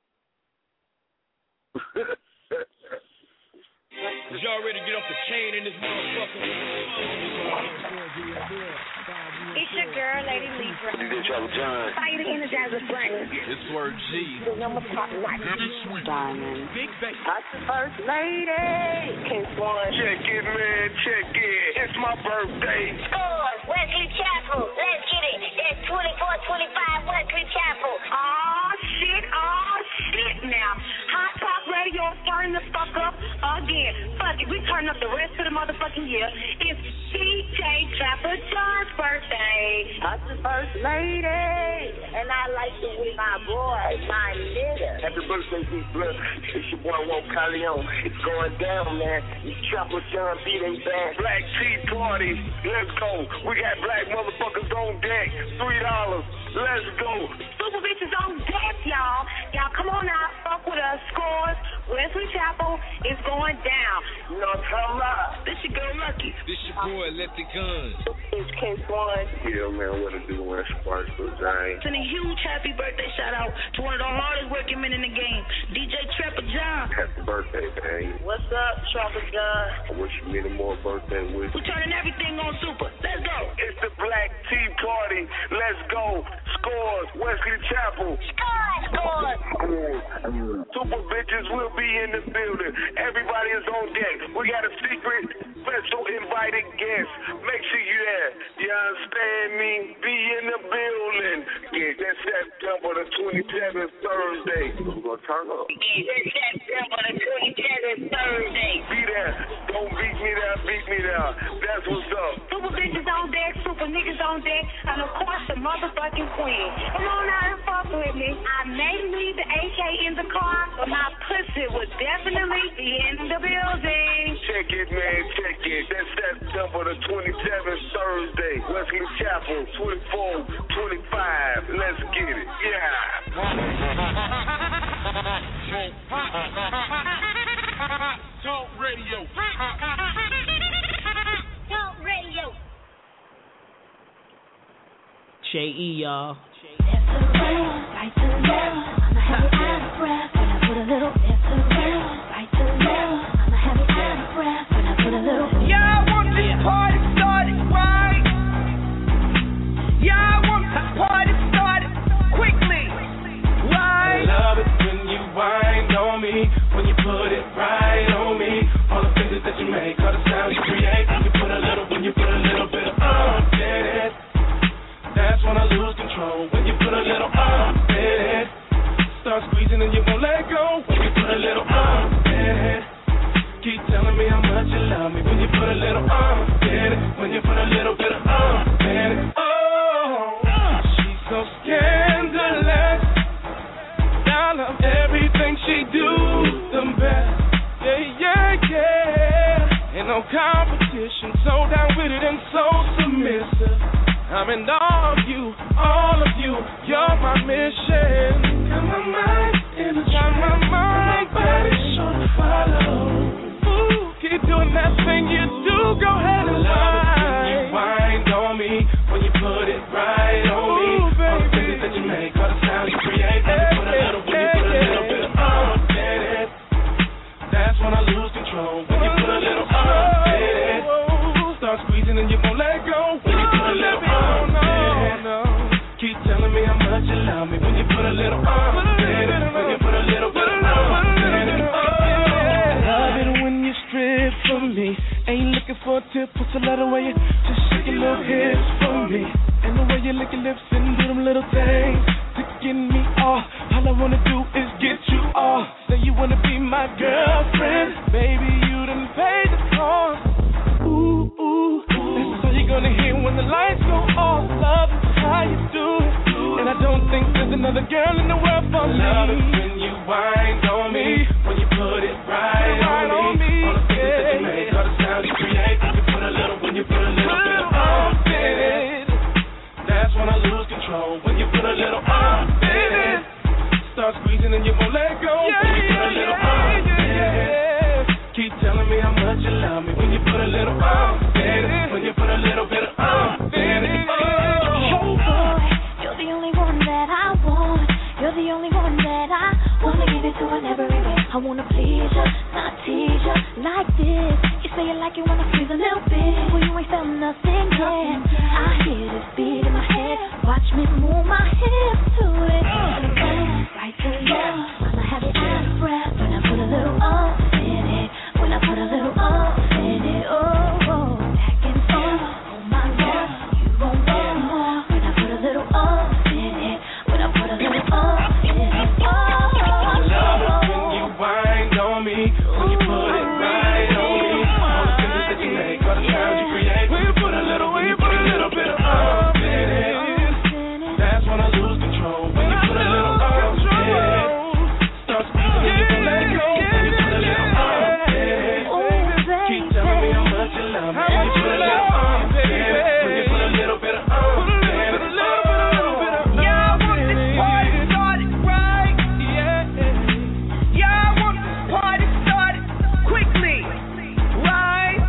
Is y'all ready to get off the chain in this motherfucker? It's your girl, Lady Libra. D J Chopper John. Fire the Energizer Bunny. It's Word G. The number spotlight. Diamond. Big Bass. That's the first lady. King Swan. Check it, man. Check it. It's my birthday. Scores. Wesley Chapel. Let's get it. That's twenty-four twenty-five Wesley Chapel. Oh, shit. Oh, shit now. Hot Talk Radio is turning the fuck up again. Fuck it. We turn up the rest of the motherfucking year. It's D J Chopper John's birthday. That's the first lady. And I like it with my boy, my nigga. Happy birthday, Big Blood. It's your boy, Walt Corleone. It's going down, man. It's Chopper John B. They bad. Black Tea Party. Let's go. We got black motherfuckers on deck. Three dollars. Let's go. Super bitches on deck, y'all. Y'all come on out. Fuck with us. Scores. Wesley Chapel is going down. You know what I'm talking about? This your girl Lucky. This your boy, Let the Guns. It's King Swan. Yeah, man, what to do when Sparks for Giant. Send a huge happy birthday shout out to one of the hardest working men in the game, D J Trapper John. Happy birthday, man. What's up, Trapper John? I wish you many more birthday wishes. We're turning everything on super. Let's go. It's the Black Tea Party. Let's go. Scores. Wesley Chapel. Scores. Scores. Super bitches will be in the building. Everybody is on deck. We got a secret special invited guest. Make sure you there. You understand me? Be in the building. Yeah, that's September the twenty-seventh, Thursday. We're going to turn up. Yeah, that's September the twenty-seventh, Thursday. Be there. Don't beat me there, beat me there. That's what's up. Super bitches on deck, super niggas on deck, and of course the motherfucking queen. Come on out and fuck with me. I may leave the A K in the car, but my pussy would definitely be in the building. Check it, man, check it. That's September the twenty-seventh, Thursday. Wesley Chapel, twenty-four twenty-five. Let's get it. Yeah. Talk radio. Talk radio. J E, y'all. Right to left, I'ma have it out of breath when I put a little left to left, right to left, I'ma have it out of breath when I put a little. Y'all want this party started right? Y'all want this party started quickly, right? I love it when you wind on me, when you put it right on me. All the things that you make, all the sounds you create. When you put a little, when you put a little bit of ump in it. That's when I lose control. When you put a little ump in it, start squeezing and you won't let go. When you put a little ump in it, keep telling me how much you love me. When you put a little ump in it, when you put a little bit of ump in it. Oh, she's so scandalous. I love everything she do the best. Yeah, yeah, yeah. Ain't no competition. So down with it and so submissive. I'm in all of you, all of you, you're my mission. Got my mind in a got my mind, body sure to follow. Ooh, keep doing that thing you do, go ahead and whine. When you wind on me, when you put it right on me. Ooh, baby. All the things that you make, all the sounds you create. When you put a little, when you put a little bit of ump in it. That's when I lose control. When you put a little ump in it. Start squeezing and you won't let go. When you put a little ump in it. Keep telling me how much you love me. When you put a little ump in it. When you put a little bit of ump in it. I love it when you strip for me. Ain't looking for a tip, put a letter where you just shake your little hips for me. And the way you lick your lips and do them little things to get me off. All I wanna do is get you off. Say you wanna be my girlfriend. Baby, you done paid the cost. Ooh, ooh, this is all you're gonna hear when the lights go off. Love is how you do it. And I don't think there's another girl in the world for me. Love it when you wind on me, when you put it right, right on, me. on me. All the things yeah. that you make, all the sounds you create. When you put a little, when you put a little bit of ump in it. That's when I lose control. When you put a little ump in it. Start squeezing and you won't let go. Yeah, when you put a little yeah, ump yeah, in it. Yeah. Keep telling me how much you love me. When you put a little ump in it. When you put a little bit of ump in it. Oh. Hey boy, you're the only one that I want. You're the only one that I wanna give it to in every way. I wanna please you, not tease you like this. You say you like it when I squeeze a little bit. Well, you ain't felt nothing yet. I hear this beat in my head. Watch me move my hips to it. Right to left, I'ma have it out of breath when I put a little ump in it. When I put a little ump in it, oh, oh, back and forth. Oh my lord, you gon' want more. When I put a little ump in it. When I put a little ump in it, oh, oh, I love it when you wind on me. When you put it right on me. All the things that you make, all the sounds you create. When you put a little, when you put a little bit of ump in it. That's when I lose control. When you put a little ump in it. Start squeezing and you won't let go. When you put a little ump in it. Keep telling me how much you love me. When you put a little ump in it. When you put a little bit of ump in it. Y'all want this party started right? Yeah. Y'all want this party started quickly, right?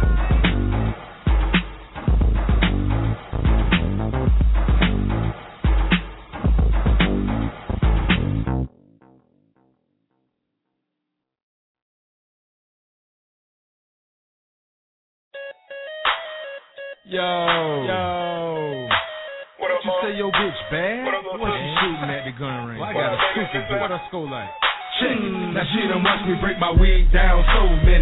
Yo, yo. What up, you say your bitch bad? What up, What she shooting at the gun range? Well, I got a stupid bitch. What her score like? Shit. Now she done watch me break my wig down so many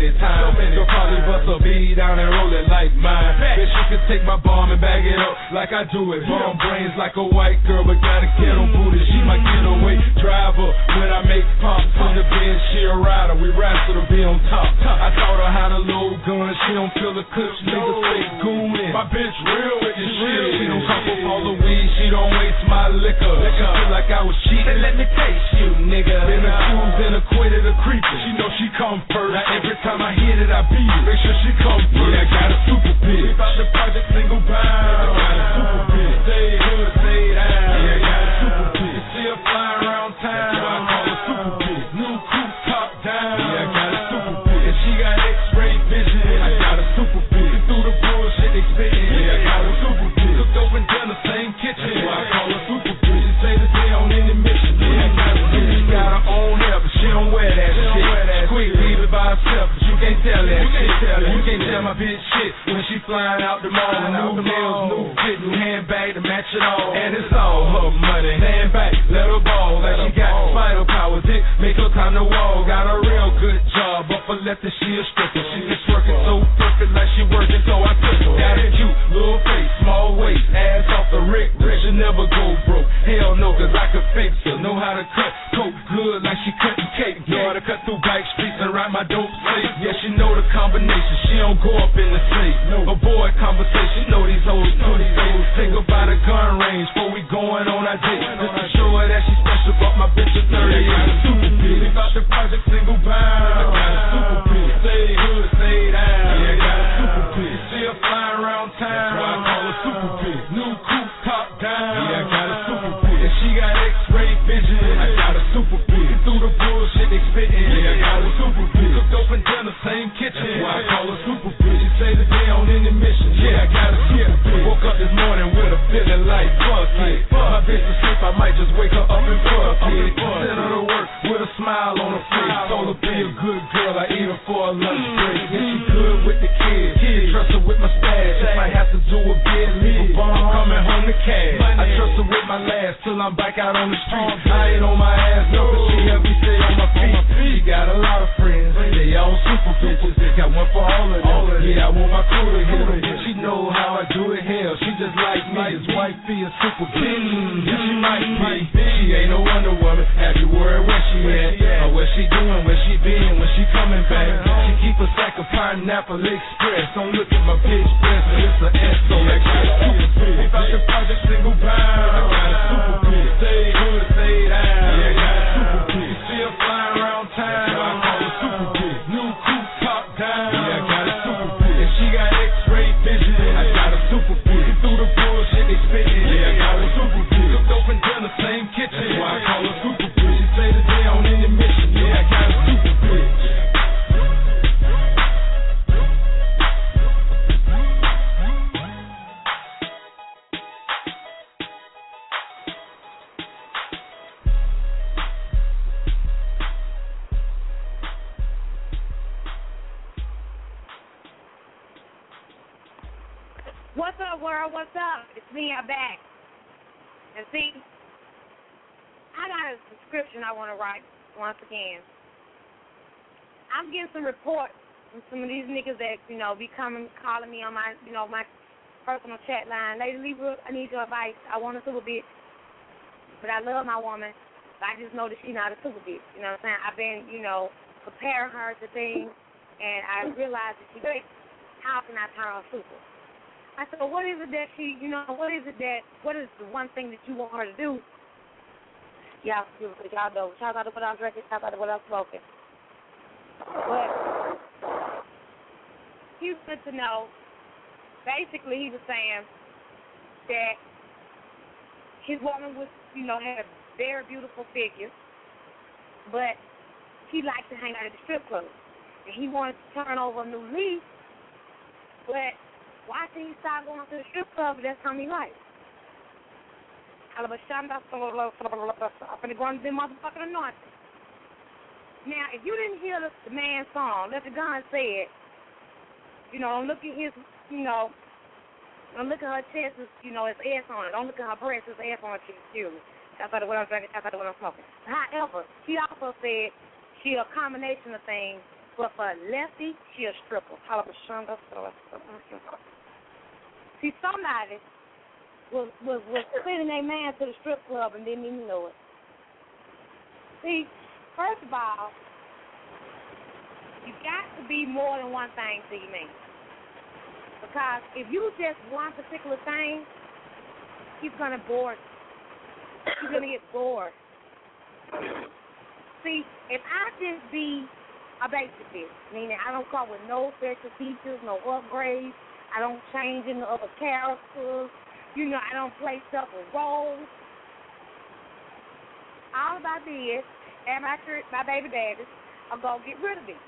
many times. She'll probably bust a bead down and roll it like mine. Bitch, she can take my bomb and bag it up like I do it. Bomb brains like a white girl, but got a ghetto booty. She my getaway driver. When I make pops in the bed, she a rider. We ride to the be on top. I taught her how to load guns. She don't feel the clips. Niggas say goonin'. My bitch real with this shit. She don't come up all the weed. She don't waste my liquor. Liquor. Feel like I was cheating. Let me taste you, nigga. Been accused and acquitted of creeping. She know she come first. Now every time I hit it, I beat it. Make sure she come first. Yeah, I got a super bitch. We bout the project single bound. I got a super bitch. Stay hood, stay down. Yeah, I got a super bitch. See her flying around town. That's why I call her super bitch. New coupe top down. Yeah, I got a super bitch. And she got X-ray vision. I got a super bitch. See through the bullshit they spittin'. Yeah, I got a super bitch. Cooked up and done the same kitchen. That's why I call her super bitch. She say that they on any mission. Yeah, I got a bitch. She got her own hair, but she don't wear that shit. Quick, leave it by herself, but you can't tell that shit. You can't tell my bitch shit when she flying out the mall. New nails, new fit, new handbag to match it all. And it's all her money. Stand back, let her ball. Like she got spider powers, dick, make her climb the wall. Got a real good job, but for left she a stripper. She just working so perfect like she working, so I took her. Got a cute little face, small waist, ass off the Rick. She'll never go broke. Hell no, cause I could fix her. Know how to cut coke good like she cutting cake. Know how to cut through back streets and ride my dope safe. Yeah, she know the combination. She don't go up in the safe. No, avoid conversation. Know these hoes, know these hoes. Take her by the gun range before we going on our date. Just to show her that she special, but my bitch is thirty. I got a super bitch. We bout the project single bound. I got a super bitch. Stay hood, stay down. Yeah, I got a super bitch. See her flying around town. That's why I call her super bitch. New coupe top down. Yeah, I got a super bitch. And she got X-ray vision. I got a super bitch. Through the bullshit they spittin'. Yeah, I got a super bitch. Cooked up and done the same kitchen. That's why I call her super bitch. She say that they on any mission. Yeah, I got a super bitch. Woke up this morning with a feeling like fuck it. My bitch is asleep, I might just wake her up and fuck it. Send her to work with a smile on her face. Told her be a good girl, I eat her for a lunch break. And she good with the kids. Trust her with my stash. If I have to do a bid, leave a bomb, I'm coming home to cash. I trust her with my last till I'm back out on the street. I ain't on my ass, no, but she help me stay on my feet. She got a lot of friends, they all super bitches. Got one for all of them. Yeah, I want my crew to hit her. She know how I do it, hell, she just like me. His wife be a super bitch. Yeah, she might be. She ain't no Wonder Woman. Have you worried where she at? Or what she doing, where she been, when she coming back? She keep a sack of Pineapple Express. Don't look at my bitch breast, it's a S, so I got a super bitch. We bout the project single bound. I got a super bitch. Stay hood, stay down. Yeah, I got a super bitch. You see her flying around town. So I call her super bitch. New coupe top down. Yeah, I got a super bitch. And she got X-ray vision. I got a super bitch. Through the bullshit they spittin'. Yeah, I got a super bitch. Cooked up and done the same kitchen. That's why I call her super bitch. She say that they on any mission. Yeah, I got a super bitch. What's up, world? What's up? It's me, I'm back. And see, I got a description I want to write once again. I'm getting some reports from some of these niggas that, you know, be coming, calling me on my, you know, my personal chat line. Lady Libra, I need your advice. I want a super bitch, but I love my woman. But I just know that she's not a super bitch. You know what I'm saying? I've been, you know, preparing her to things, and I realized that she's great. How can I turn her super? I said, well, what is it that she, you know, what is it that, what is the one thing that you want her to do? Y'all, y'all know, y'all got to put out drinking, y'all got to put out smoking. But he was good to know. Basically, he was saying that his woman was, you know, had a very beautiful figure, but he liked to hang out at the strip club. And he wanted to turn over a new leaf, but why did he start going to the strip club? That's how he likes. I'm going to go and do motherfucking anointing. Now, if you didn't hear the, the man's song, let the gun say it, you know, don't look at his, you know, don't look at her chest, you know, it's ass on it. Don't look at her breast, it's ass on her chest, excuse me. That's what I'm drinking, that's what I'm smoking. However, she also said she a combination of things, But for Lefty, she a stripper. See, somebody was was was sending their man to the strip club and didn't even know it. See, first of all, you got to be more than one thing to your man. Because if you just one particular thing, he's gonna bore you. He's gonna get bored. See, if I just be a basic bitch, meaning I don't come with no special features, no upgrades, I don't change into other characters, you know, I don't play stuff with roles. All I did, and my church, my baby daddies, are gonna get rid of me.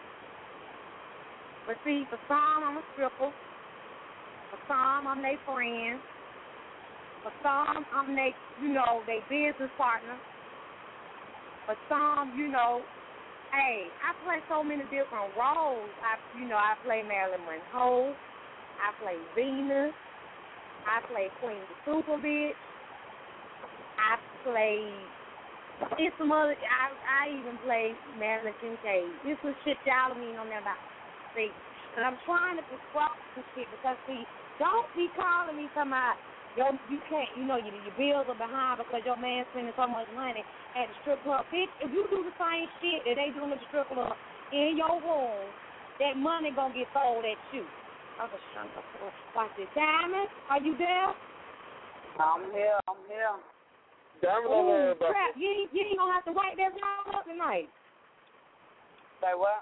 But see, for some, I'm a stripper. For some, I'm their friend. For some, I'm they, you know, they business partner. For some, you know, hey, I play so many different roles. I, you know, I play Marilyn Monroe. I play Venus. I play Queen the Super Bitch. I play, it's some other, I, I even play Marilyn Kincaid. This is shit y'all don't even know nothing about. See, and I'm trying to disrupt some shit because, see, don't be calling me talking about, yo, you can't, you know, your, your bills are behind because your man's spending so much money at the strip club. Bitch, if you do the same shit that they doing at the strip club in your room, that money gonna get thrown at you. I was trying to watch this. Diamond, are you there? I'm here, I'm here. Diamond, Ooh, crap, you ain't, you ain't gonna have to write that down up tonight. Say what?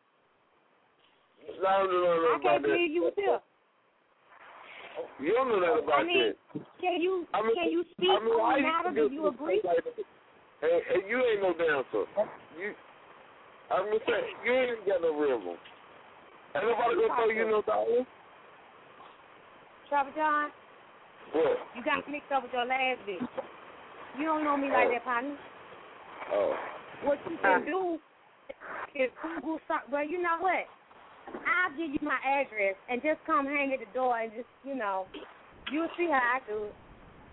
I can't believe you was here. You don't know that about I mean, that. Can you I mean, can you speak I mean, on the matter? Do you agree? Like, hey, hey, you ain't no dancer. You, I'm just saying, you ain't got no rhythm. Ain't nobody gonna throw you no dollars. Trevor John? What? You got mixed up with your last bitch. You don't know me like oh. that, partner. Oh. What you can do is Google something. Well, you know what? I'll give you my address and just come hang at the door and just, you know, you'll see how I do it.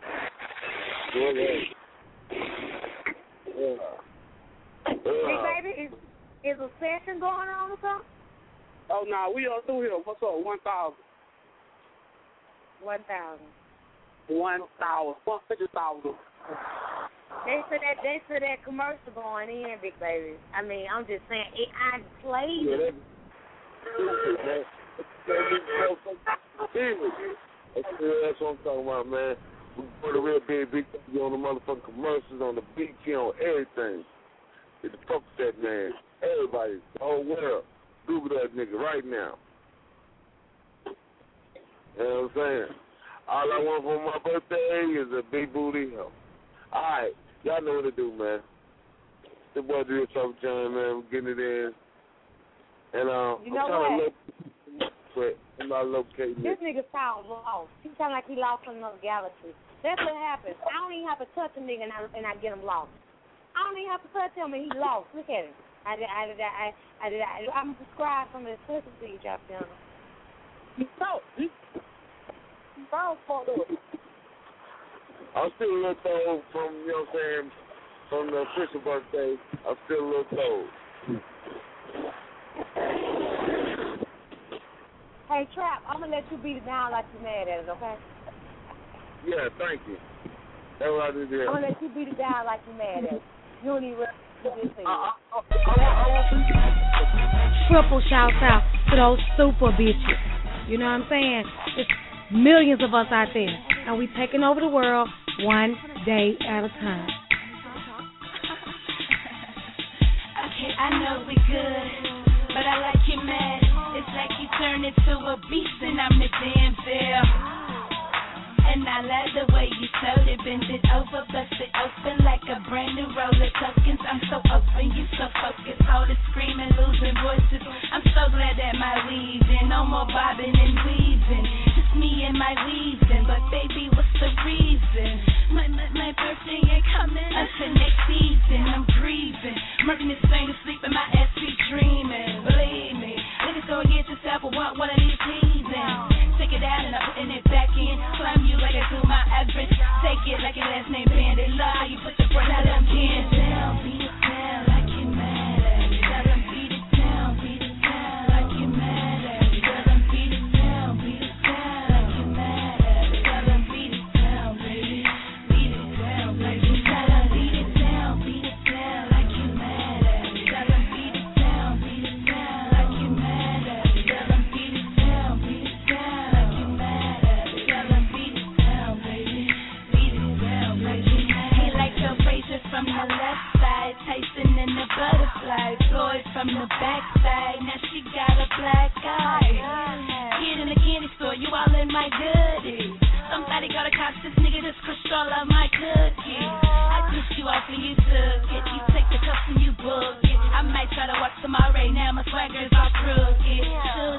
Yeah, yeah. Yeah. Hey, baby, is, is a session going on or something? Oh, no, nah, we are through here. What's up? one thousand. one thousand. one thousand. one hundred thousand. They said that they said that commercial going in, big baby. I mean, I'm just saying, it, I played yeah, it. That's what I'm talking about, man. We put a real big, big thing on the motherfucking commercials, on the B T, on everything. Get the fuck with that man. Everybody, the whole world, Google that nigga right now. You know what I'm saying? All I want for my birthday is a big booty. All right, y'all know what to do, man. The boy do Trevor John, man. We're getting it in. And um, you know I'm what? Lo- I'm not locating This it. nigga sounds lost. He sound like he lost in another galaxy. That's what happens. I don't even have to touch a nigga and I, and I get him lost. I don't even have to touch him and he lost. Look at him. I did. I did. I. I did. I, I'm described from the pussy you dropped down. He so he sounds fucked up. I'm still a little cold from, you know what I'm saying, from the official birthday. I'm still a little cold. Hey, Trap, I'm going to let you beat it down like you're mad at it, okay? Yeah, thank you. That's what I did there. I'm going to let you beat it down like you're mad at it. You don't even do this thing. Triple shout out to those super bitches. You know what I'm saying? It's millions of us out there, and we taking over the world one day at a time. Okay, I know we good, but I like you mad. It's like you turned into a beast and I'm the damn fair. And I love the way you told it, bend it over, bust it open like a brand new roll of tokens. I'm so open, you so focused, all the screaming, losing voices. I'm so glad that my weaving, no more bobbing and weaving. Just me and my weaving, but baby, what's the reason? My my, my birthday ain't coming until next season. I'm grieving, murking this thing to sleep and my ass be dreaming. Believe me, niggas go against yourself or want one of these reasons. Take it out and I'm putting it back in. Climb you like I do my average. Take it like your last name Bandit. Lie, you put the brush out of them cans down. Beat it down like you're mad at me. Tell them beat it down, beat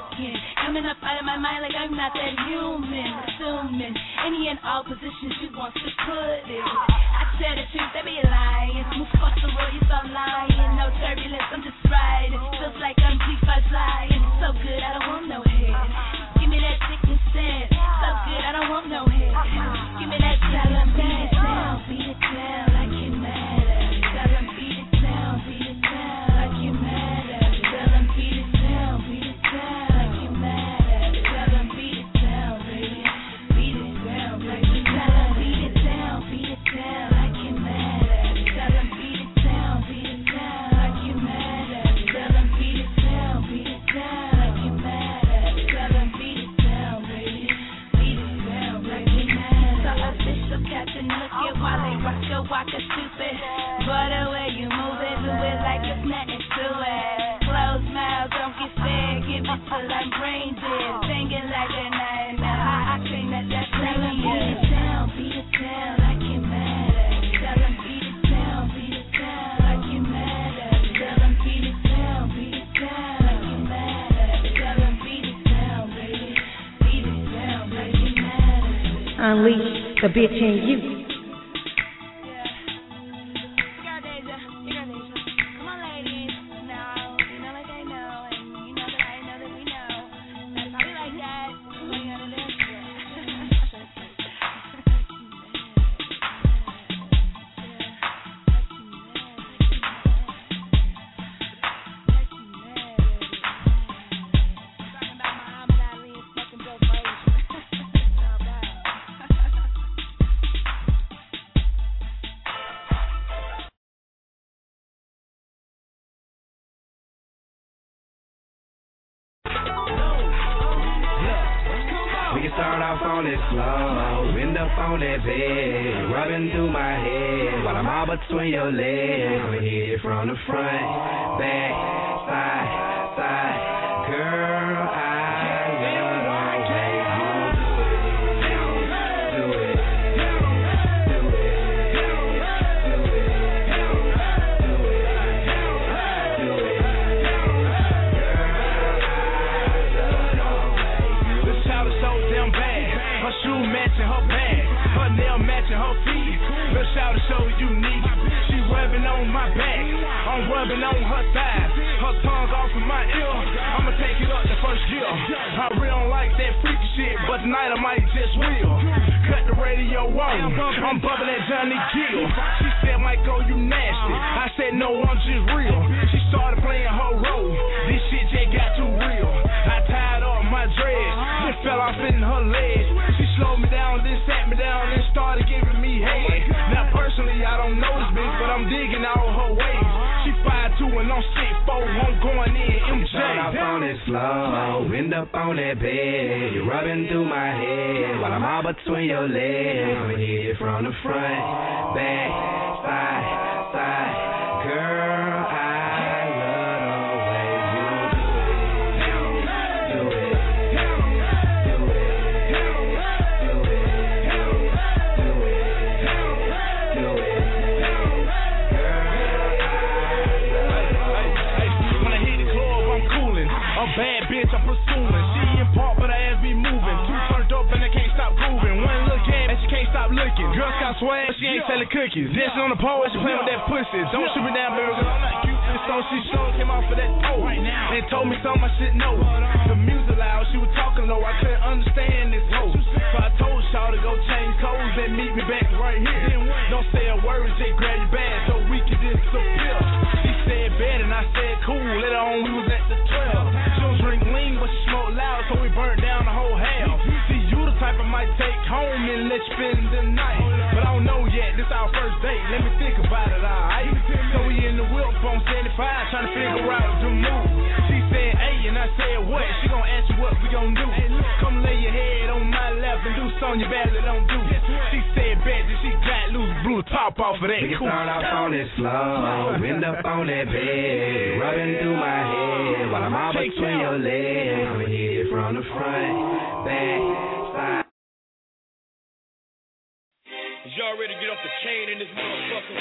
talking. Coming up out of my mind like I'm not that human. Assuming any and all positions you want to put it. I tell the truth, they be lying. Smooth fuck the road, you start lying. No turbulence, I'm just riding. Feels like I'm G five flying. So good, I don't want no head. Give me that thick and stand. So good, I don't want no head. Give me that tell them beat it down, beat it down like you mad at it. Tell them beat it down, beat it down like you mad at it. Tell them beat it down, beat it down like you mad at it. Tell them beat it down, baby. Beat it down, baby. Tell them beat it down, beat it down like you mad at it. Tell them beat it down, beat it down like you mad at it. Tell them beat it down, beat it down like you mad at it. Tell them beat it down, baby. Beat it down like you mad at it. So official Captain Look it while they rock your walker stupid. But the way you move it, do it like it's nothing to it. Close mouth, don't get scared, give it till I'm brain dead. Singing like a nightmare, I, I can't let that play me. Beat it down, beat it down like you mad at it. Tell them beat it down, beat it down like you mad at it. Tell them beat it down, beat it down like you mad at it. Tell them beat it down, baby. Beat it down like you mad at it. Unleash the bitch in you. Between your legs, I'ma hit it from the front, back, side, side. Girl, I love the way you do it, do it, do it, do it, do it, do it. Girl, I love the way you do it. The child is so damn bad. Her shoe matching her bag, her nail matching her feet. The child is so unique. Rubbing on my back, I'm rubbing on her thighs. Her tongue's off of my ear, I'ma take it up the first gear. I really don't like that freaky shit, but tonight I might just will. Cut the radio on, I'm bubbling Johnny Gill. She said, Michael, you nasty. I said, no, I'm just real. She started playing her role, this shit just got too real. I tied up my dreads, then fell off in her legs. She slowed me down, then sat me down, and started giving me head. Now personally, I don't know this bitch, but I'm digging all her ways. She five two and I'm six four, I'm going in M J. Start off on it slow, end up on that bed. You're rubbing through my head while I'm all between your legs. I'ma hit it from the front, back, side, side. Girl, I love the way you do it, do it, do it, do it, do it, do it. Bad bitch, I'm pursuing. She in park, but her ass be moving. Two turned up and they can't stop grooving. One look at and she can't stop looking. Girl got swag, she ain't selling cookies. Dancing on the pole, she playing with that pussy. Don't shoot me down, baby, cause I'm not cute. And so she sure came off of that toe. Right now. And told me something I should know. The music loud, she was talking low. I couldn't understand this hoe. So I told Shaw to go change clothes and meet me back right here. Don't say a word, just grab your bag so we can disappear. She said bad and I said cool. Later on, we was at the twelve. Drink lean, but she smoke loud, so we burnt down the whole house. See, you the type I might take home and let you spend the night. But I don't know yet, this our first date, let me think about it, alright? So we in the whip on seventy-five, trying to figure out the move. She said, hey, and I said, what? She gon' ask you what we gon' do. Come lay your head on my lap and do something you badly don't do. She said, bet that she got loose, blew the top off of that. We can start off on it slow, end up on that bed, rubbing through my head while I'm all between your legs. I'ma hit it from the front, back, side. y'all ready to get off the chain in this motherfucker?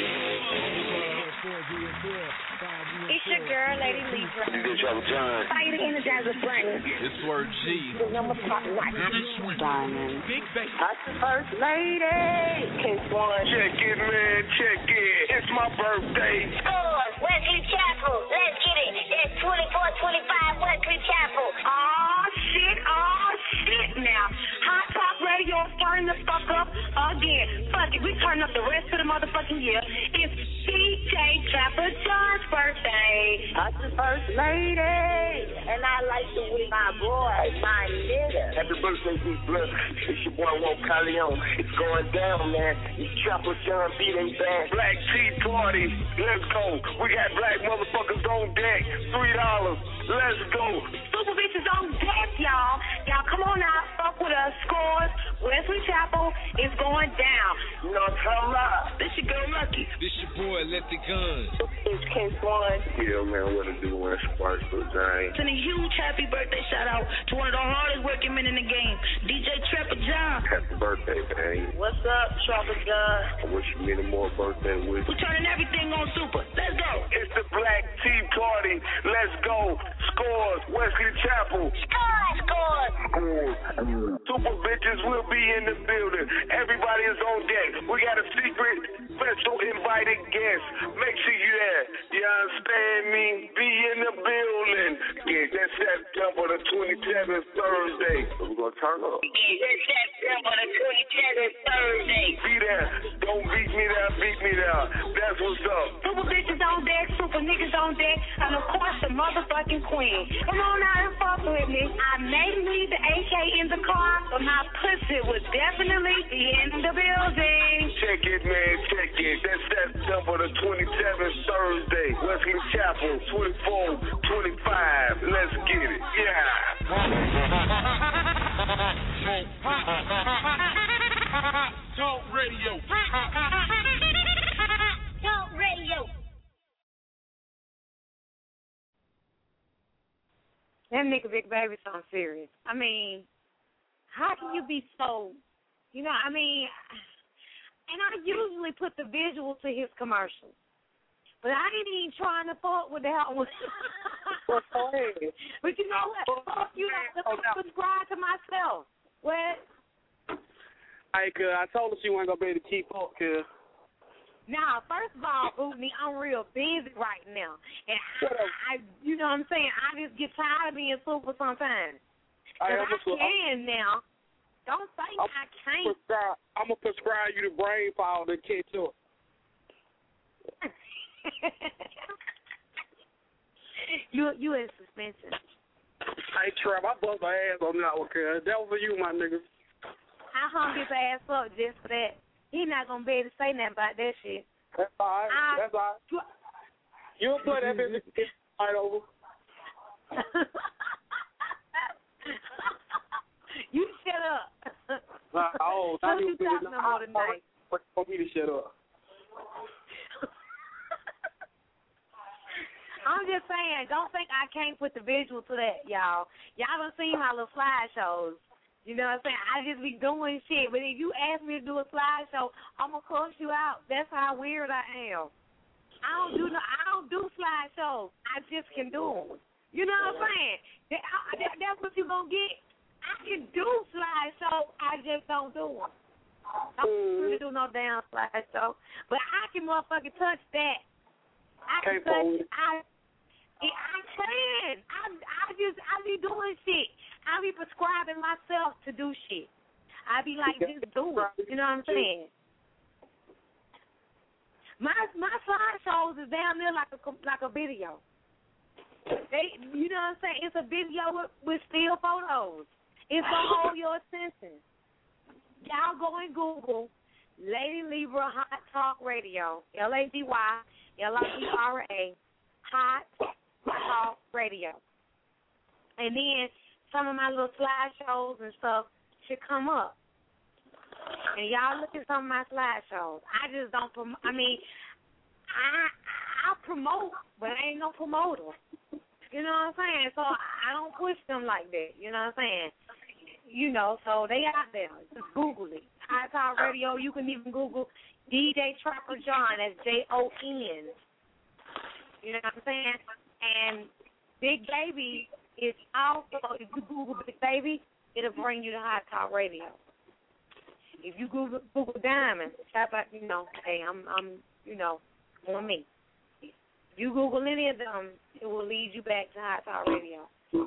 It's your girl, Lady Libra. D J Trapper John. Fire the Energizer Bunny. It's Word G. The number top right. Diamond. Big bass. That's the first lady. Case one. Check it, man, check it. It's my birthday. Scores, Wesley Chapel. Let's get it. It's twenty-four twenty-five Wesley Chapel. Oh shit, oh shit now. Hot Talk Radio is turning the fuck up again. Fuck it, we turn up the rest of the motherfucking year. It's D J Trapper John's birthday. That's the first lady. And I like to with my boy, my nigga. Happy birthday, Big Blood. It's your boy, Walt Calion. It's going down, man. It's Trapper John B. They bad. Black Tea Party. Let's go. We got black motherfuckers on deck. Three dollars. Let's go. Super bitches on deck, y'all. Y'all come on out, fuck with us. Scores, Wesley Chapel is going down. You know what I'm talking about? This your girl Lucky. This your boy, Let the Gun. It's Case one. Yeah, man, what to do when Sparks for Giant. Send a huge happy birthday shout out to one of the hardest working men in the game, D J Trapper John. Happy birthday, man. What's up, Trapper John? I wish you many more birthday wishes. We're turning everything on super. Let's go. It's the Black Tea Party. Let's go. Scores, Wesley Chapel. Scores, scores. Scores. Super bitches will be in the building. Everybody is on deck. We got a secret special invited guest. Make sure you there. You understand me? Be in the building. Yeah, that's September the twenty-seventh, Thursday. So we're going to turn up. Yeah, it's September the twenty-seventh, Thursday. Be there. Don't beat me there. Beat me there. That's what's up. Super bitches on deck, super niggas on deck, and of course the motherfucking queen. Come on out and fuck with me. I may leave the A K in the car, but my pussy would definitely be in the building. Check it, man. Check it. That's September the twenty-seventh, Thursday. Wesley Chapel, twenty-four twenty-five. Let's get it. Yeah. Talk Radio. Talk Radio. That nigga Big Baby sounds serious. I mean, how can you be so, you know, I mean, and I usually put the visual to his commercials. But I ain't even trying to fuck with that one. But you know what? Fuck you, I have to subscribe to myself. What? Hey, cuz, I told her she wasn't going to be able to keep up, cuz. Now, first of all, Bootney, I'm real busy right now. And I, I, you know what I'm saying? I just get tired of being super sometimes. Hey, I can now. Don't think I'm I can't. Prescribe, I'm going to prescribe you the brain powder to catch up. you you in suspension. Hey, Trev, I bust my ass on that one, cuz. That was for you, my nigga. I hung his ass up just for that. He not going to be able to say nothing about that shit. That's all right. I, That's all right. You'll play that bitch right over. You shut up. Nah, oh, Don't you talk no more tonight. For me to shut up. I'm just saying, don't think I can't put the visual to that, y'all. Y'all done seen my little slideshows. You know what I'm saying? I just be doing shit. But if you ask me to do a slideshow, I'm going to cuss you out. That's how weird I am. I don't do no, I don't do slideshows. I just can do them. You know what I'm saying? That, I, that, that's what you're going to get. I can do slideshows. I just don't do them. I don't really do no damn slideshow. But I can motherfucking touch that. I can touch it. I, I can. I, I just, I be doing shit. I be prescribing myself to do shit. I be like, just do it. You know what I'm saying? My my slideshows is down there like a like a video. They, you know what I'm saying? It's a video with, with still photos. It's gonna hold your attention. Y'all go and Google Lady Libra Hot Talk Radio, L A D Y L I B R A, Hot Talk Radio, and then some of my little slideshows and stuff should come up. And y'all look at some of my slideshows. I just don't promote. I mean, I I promote, but I ain't no promoter. You know what I'm saying? So I don't push them like that. You know what I'm saying? You know, so they out there. Just Google it. Hot Talk Radio. You can even Google D J Trapper John. That's J O N. You know what I'm saying? And Big Baby is also, if you Google Big Baby, it'll bring you to Hot Talk Radio. If you Google, Google Diamond, how about, you know, hey, I'm, I'm, you know, on me. If you Google any of them, it will lead you back to Hot Talk Radio.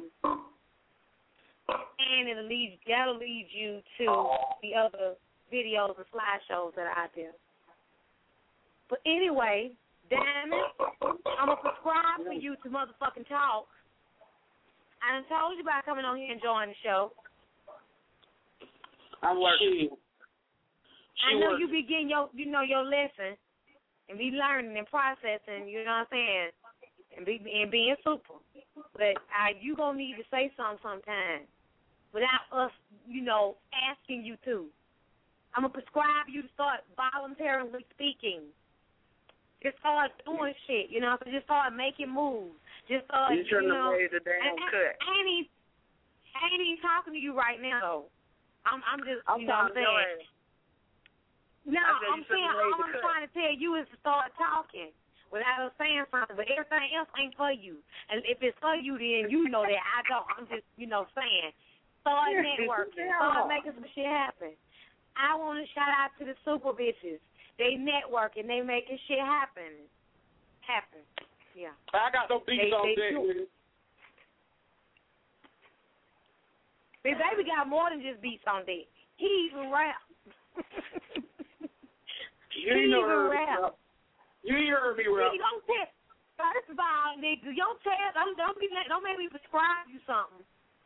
And it'll lead, that'll lead you to the other videos and slideshows that are out there. But anyway, Diamond, I'm going to prescribe for you to motherfucking talk. I done told you about coming on here and joining the show. I'm working. I know you be getting your, you know, your lesson and be learning and processing, you know what I'm saying, and be and being super. But uh, you going to need to say something sometime without us, you know, asking you to. I'm going to prescribe you to start voluntarily speaking. Just start doing shit, you know, so just start making moves. Just start, you, you know. You the damn I, cut. I, I, ain't even, I ain't even talking to you right now, though. I'm, I'm just, I'm you know what I'm saying. Knowing. No, I'm saying all I'm cut. trying to tell you is to start talking without us saying something, but everything else ain't for you. And if it's for you, then you know that I don't. I'm just, you know, saying start networking, start making some shit happen. I want to shout out to the super bitches. They networking, they making shit happen. Happen. Yeah. I got no beats on deck with it. Big Baby got more than just beats on deck. He even rap. You ain't he heard even rap. You ain't heard me rap. You don't tell. First of all, nigga, don't tell. Don't don't be. Don't make me prescribe you something.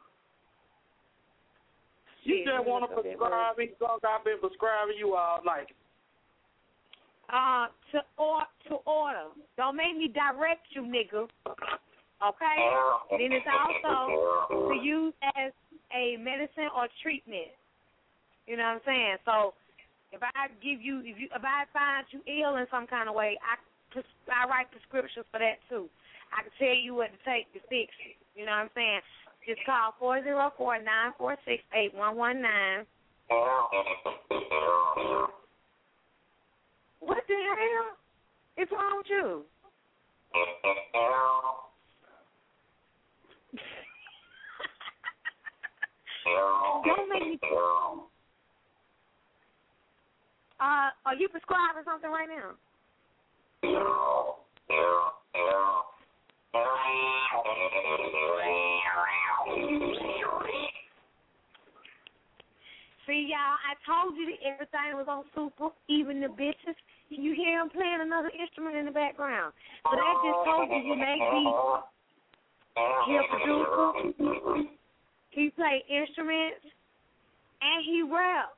You just want to prescribe me something I've been prescribing you all night. Uh, to or to order. Don't make me direct you, nigga. Okay? And then it's also to use as a medicine or treatment. You know what I'm saying? So if I give you, if you, if I find you ill in some kind of way, I I write prescriptions for that too. I can tell you what to take to fix it. You know what I'm saying? Just call four zero four, nine four six, eight one one nine. What the hell is wrong with you? Don't make me. Uh, are you prescribing something right now? See, y'all, I told you that everything was on super, even the bitches. You hear him playing another instrument in the background. So that just told you he make beats. He a producer. He play instruments. And he rap.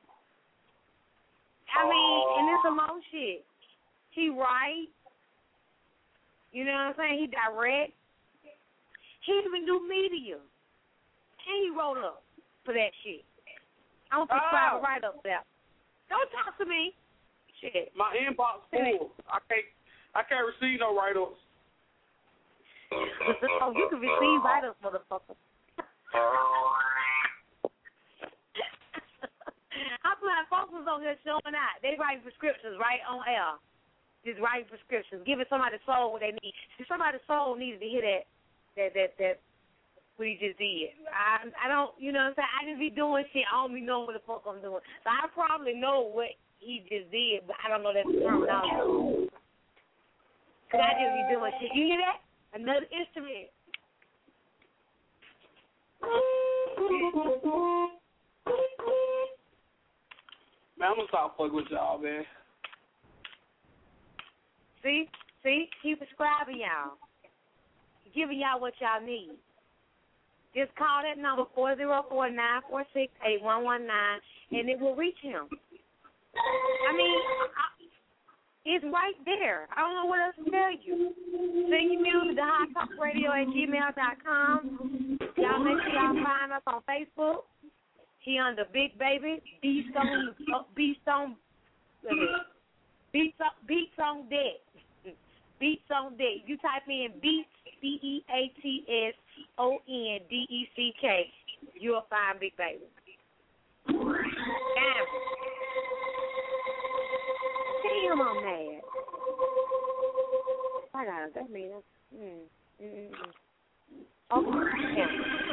I mean, and it's some more shit. He write. You know what I'm saying? He direct. He even do media. And he wrote up for that shit. I'm going to prescribe oh. right up there. Don't talk to me. Shit. My inbox full. I can't I can't receive no write-ups. Oh, you can receive write-ups, motherfucker. I'm playing folks on here showing out. They write prescriptions right on air. Just writing prescriptions, giving somebody's soul what they need. See, somebody's soul needed to hear that, that, that, that, what he just did. I, I don't, you know what I'm saying? I just be doing shit. I don't be knowing what the fuck I'm doing. So I probably know what he just did, but I don't know that terminology. Because I just be doing shit. You hear that? Another instrument. Man, I'm gonna stop fucking with y'all, man. See? See? He prescribing y'all. He giving y'all what y'all need. Just call that number, four zero four, nine four six, eight one one nine, and it will reach him. I mean, I, it's right there. I don't know what else to tell you. Send your music to hot talk radio at gmail dot com. Y'all make sure y'all find us on Facebook. He under Big Baby, Beats on, Beats on, Beats on, Beats on Deck. Beats on Deck. You type in Beats, B E A T S O N D E C K, you'll find Big Baby. Damn. Damn, I'm mad. I got it. That means mm, mm, mm. Okay. Yeah.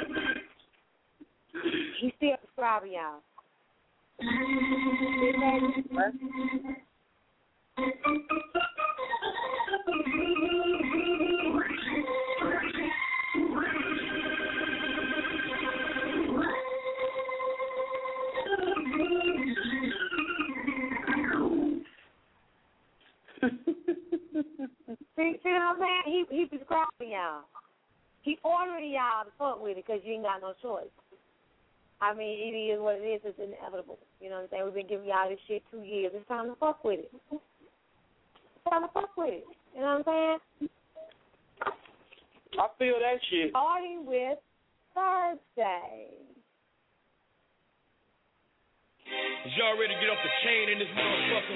He still subscribing, y'all. See, see what I'm saying? He he prescribing y'all. He ordering y'all to fuck with it because you ain't got no choice. I mean, it is what it is. It's inevitable. You know what I'm saying? We've been giving y'all this shit two years. It's time to fuck with it. It's time to fuck with it. You know what I'm saying? I feel that shit. Starting with Thursday. Y'all ready to get off the chain in this motherfucker?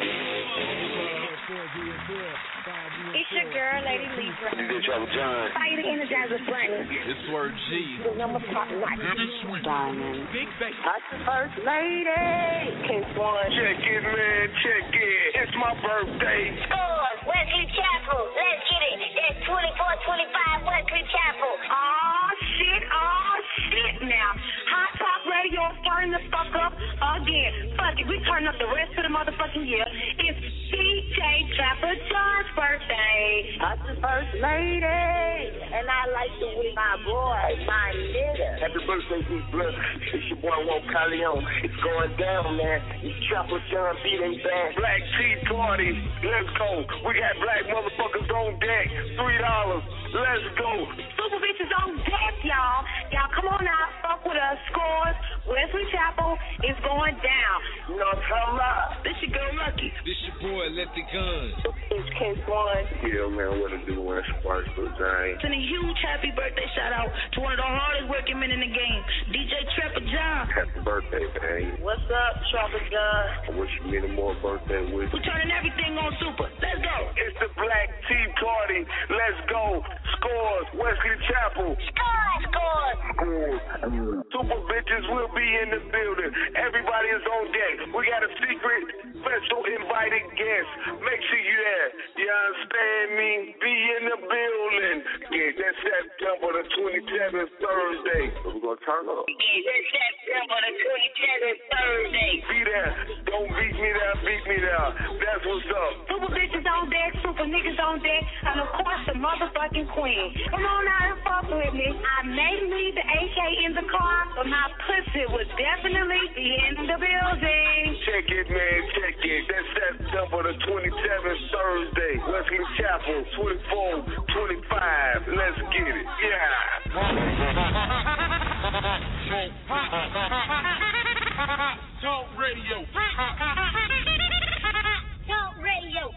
It's your girl, Lady Libra. D J Travel John. Fire the Energizer Bunny. It's Word G. The number top right. Diamond. Big bass. That's the first lady. King Swan. Check it, man, check it. It's my birthday. Scores, Wesley Chapel. Let's get it. That's twenty-four twenty-five Wesley Chapel. Oh, shit. Oh, shit now. Hot Talk Radio starting the fuck up again. Fuck it. We turn up the rest of the motherfucking year. It's D J Trapper John's birthday. That's the first lady. And I like to with my boy, my nigga. Happy birthday, Big Blood. It's your boy, Walt Calion. It's going down, man. It's Trapper John B. They bad. Black Tea Party. Let's go. We got black motherfuckers on deck. Three dollars. Let's go. Super bitches on deck, y'all. Y'all come on out. Fuck with us. Scores. Wesley Chapel is going down. You know what I'm talking about? This your girl Lucky. This your boy Let the Gun. It's King Swan. Yeah, man, what to do when it's Sparks for Giant. Send a huge happy birthday shout out to one of the hardest working men in the game, D J Trapper John. Happy birthday, man. What's up, Trapper John? I wish you many more birthday wishes. We're turning everything on super. Let's go. It's the Black Tea Party. Let's go. Scores. Wesley Chapel. Scores, scores. Scores. Super bitches will be in the building. Everybody is on deck. We got a secret special invited guest. Make sure you there. You understand me? Be in the building. Yeah, that's September the twenty-seventh, Thursday. So we're going to turn up. Yeah, that's September the twenty-seventh, Thursday. Be there. Don't beat me there. Beat me there. That's what's up. Super bitches on deck, super niggas on deck, and of course the motherfucking queen. Come on out and fuck with me. I may leave the A K in the car, but my pussy would definitely be in the building. Check it, man. Check it. That's September the twenty-seventh, Thursday. Wesley Chapel, twenty-four twenty-five. Let's get it. Yeah. Talk Radio. Talk Radio.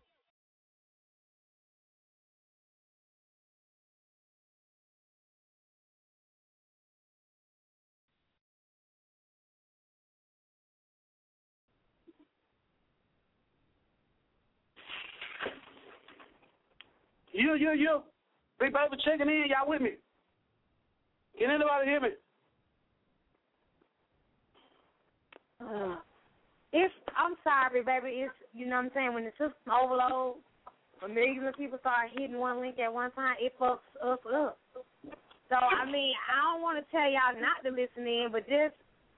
You, you, you. Big baby checking in. Y'all with me? Can anybody hear me? Uh, it's, I'm sorry, baby. It's, you know what I'm saying, when the system overload, when millions of people start hitting one link at one time, it fucks us up. So, I mean, I don't want to tell y'all not to listen in, but just,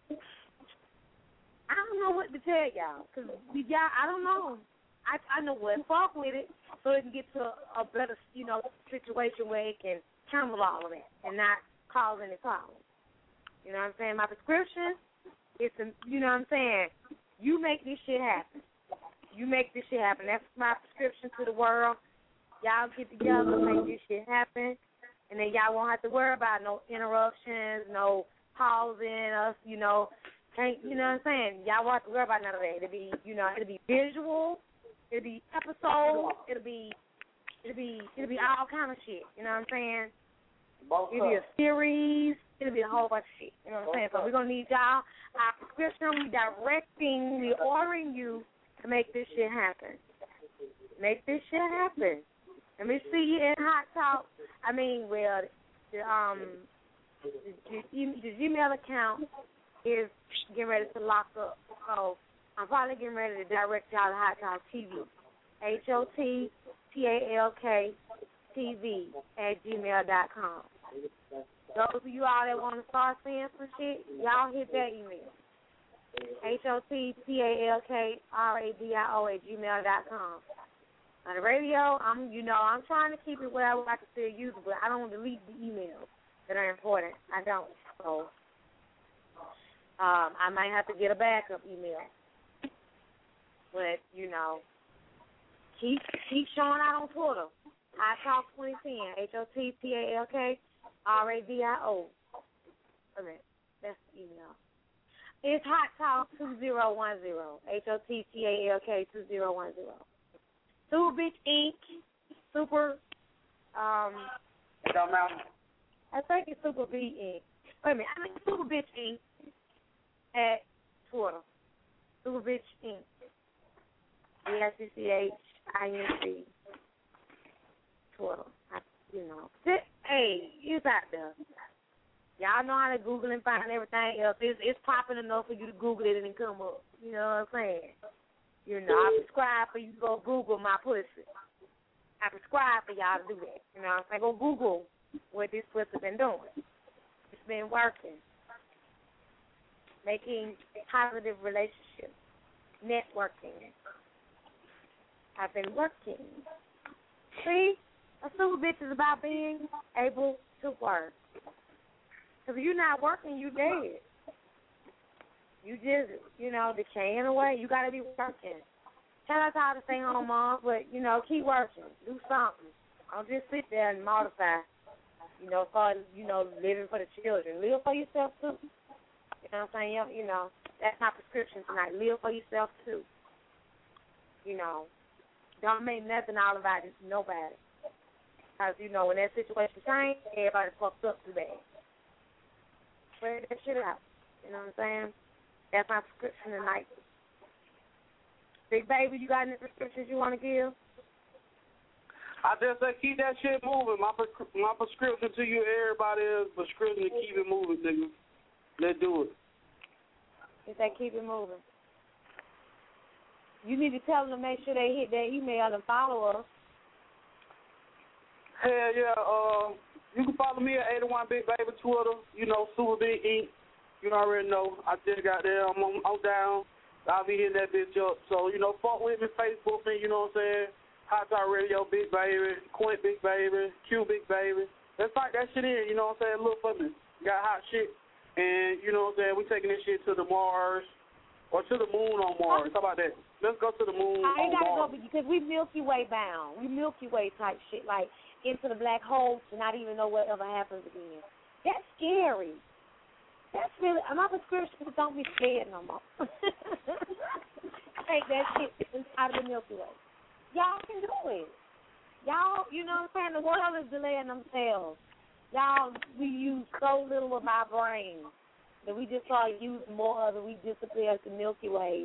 I don't know what to tell y'all, because y'all, I don't know. I I know what, fuck with it, so it can get to a, a better, you know, situation where it can handle all of that and not cause any problems. You know what I'm saying? My prescription is, to, you know what I'm saying, you make this shit happen. You make this shit happen. That's my prescription to the world. Y'all get together, make this shit happen, and then y'all won't have to worry about no interruptions, no pausing us, you know. Can't, you know what I'm saying? Y'all won't have to worry about none of that. It'll be, you know, it'll be visual. It'll be episodes. It'll be, it'll be, it'll be all kind of shit. You know what I'm saying? It'll be a series. It'll be a whole bunch of shit. You know what I'm saying? So we're gonna need y'all. Our prescription. We directing. We ordering you to make this shit happen. Make this shit happen. Let me see you in Hot Talk. I mean, well, the um, the, the, the Gmail account is getting ready to lock up. So I'm probably getting ready to direct y'all to Hot Talk T V. H O T T A L K T V at gmail dot com. Those of you all that want to start saying some shit, y'all hit that email. H O T T A L K R A D I O at gmail dot com. On the radio, I'm you know, I'm trying to keep it where I can still use it, but I don't delete the emails that are important. I don't. So um, I might have to get a backup email. But, you know, keep keep showing out on Twitter. Hot Talk twenty ten, H O T T A L K R A D I O. Wait a minute, that's the email. It's Hot Talk two zero one zero, H O T T A L K two zero one zero. Super Bitch Incorporated, Super, um, it don't matter. I think it's Super B Incorporated. Wait a minute, I mean Super Bitch Incorporated at Twitter. Super Bitch Incorporated. B S C C H I N C. Twitter. I, you know. Hey, it's out there. Y'all know how to Google and find everything else. It's, it's popping enough for you to Google it and it come up. You know what I'm saying? You know, I prescribe for you to go Google my pussy. I prescribe for y'all to do that. You know what I'm saying? Go Google what this pussy been doing. It's been working. Making positive relationships. Networking. I've been working. See? A super bitch is about being able to work. Because if you're not working, you dead. You just, you know, decaying away. You got to be working. Shout out to all the stay-home moms, but, you know, keep working. Do something. Don't just sit there and modify. You know, start, you know, living for the children. Live for yourself, too. You know what I'm saying? You know, that's my prescription tonight. Live for yourself, too. You know, don't make nothing all about it, nobody. Because, you know, when that situation changes, everybody fucked up too bad. Spread that shit out. You know what I'm saying? That's my prescription tonight. Big baby, you got any prescriptions you want to give? I just say keep that shit moving. My my prescription to you, everybody is prescription to keep it moving, nigga. Let's do it. If they keep it moving. You need to tell them to make sure they hit their email and follow us. Hell yeah. Uh, you can follow me at eighty-one Big Baby Twitter. You know, Super Big Inc. You already know. I just got there. I'm, on, I'm down. I'll be hitting that bitch up. So, you know, fuck with me, Facebook me, you know what I'm saying? Hot Talk Radio, Big Baby, Quint Big Baby, Q Big Baby. Let's type that shit in, you know what I'm saying? Look for me. Got hot shit. And, you know what I'm saying? We taking this shit to the Mars or to the moon on Mars. How about that? Let's go to the moon I ain't on gotta Mars. go because we Milky Way bound. We Milky Way type shit, like into the black hole to not even know whatever happens again. That's scary. That's really, my prescriptions don't be scared no more. Take that shit out of the Milky Way. Y'all can do it. Y'all, you know what I'm saying? The world is delaying themselves. Y'all, we use so little of our brain that we just start using more of it. We disappear to Milky Ways.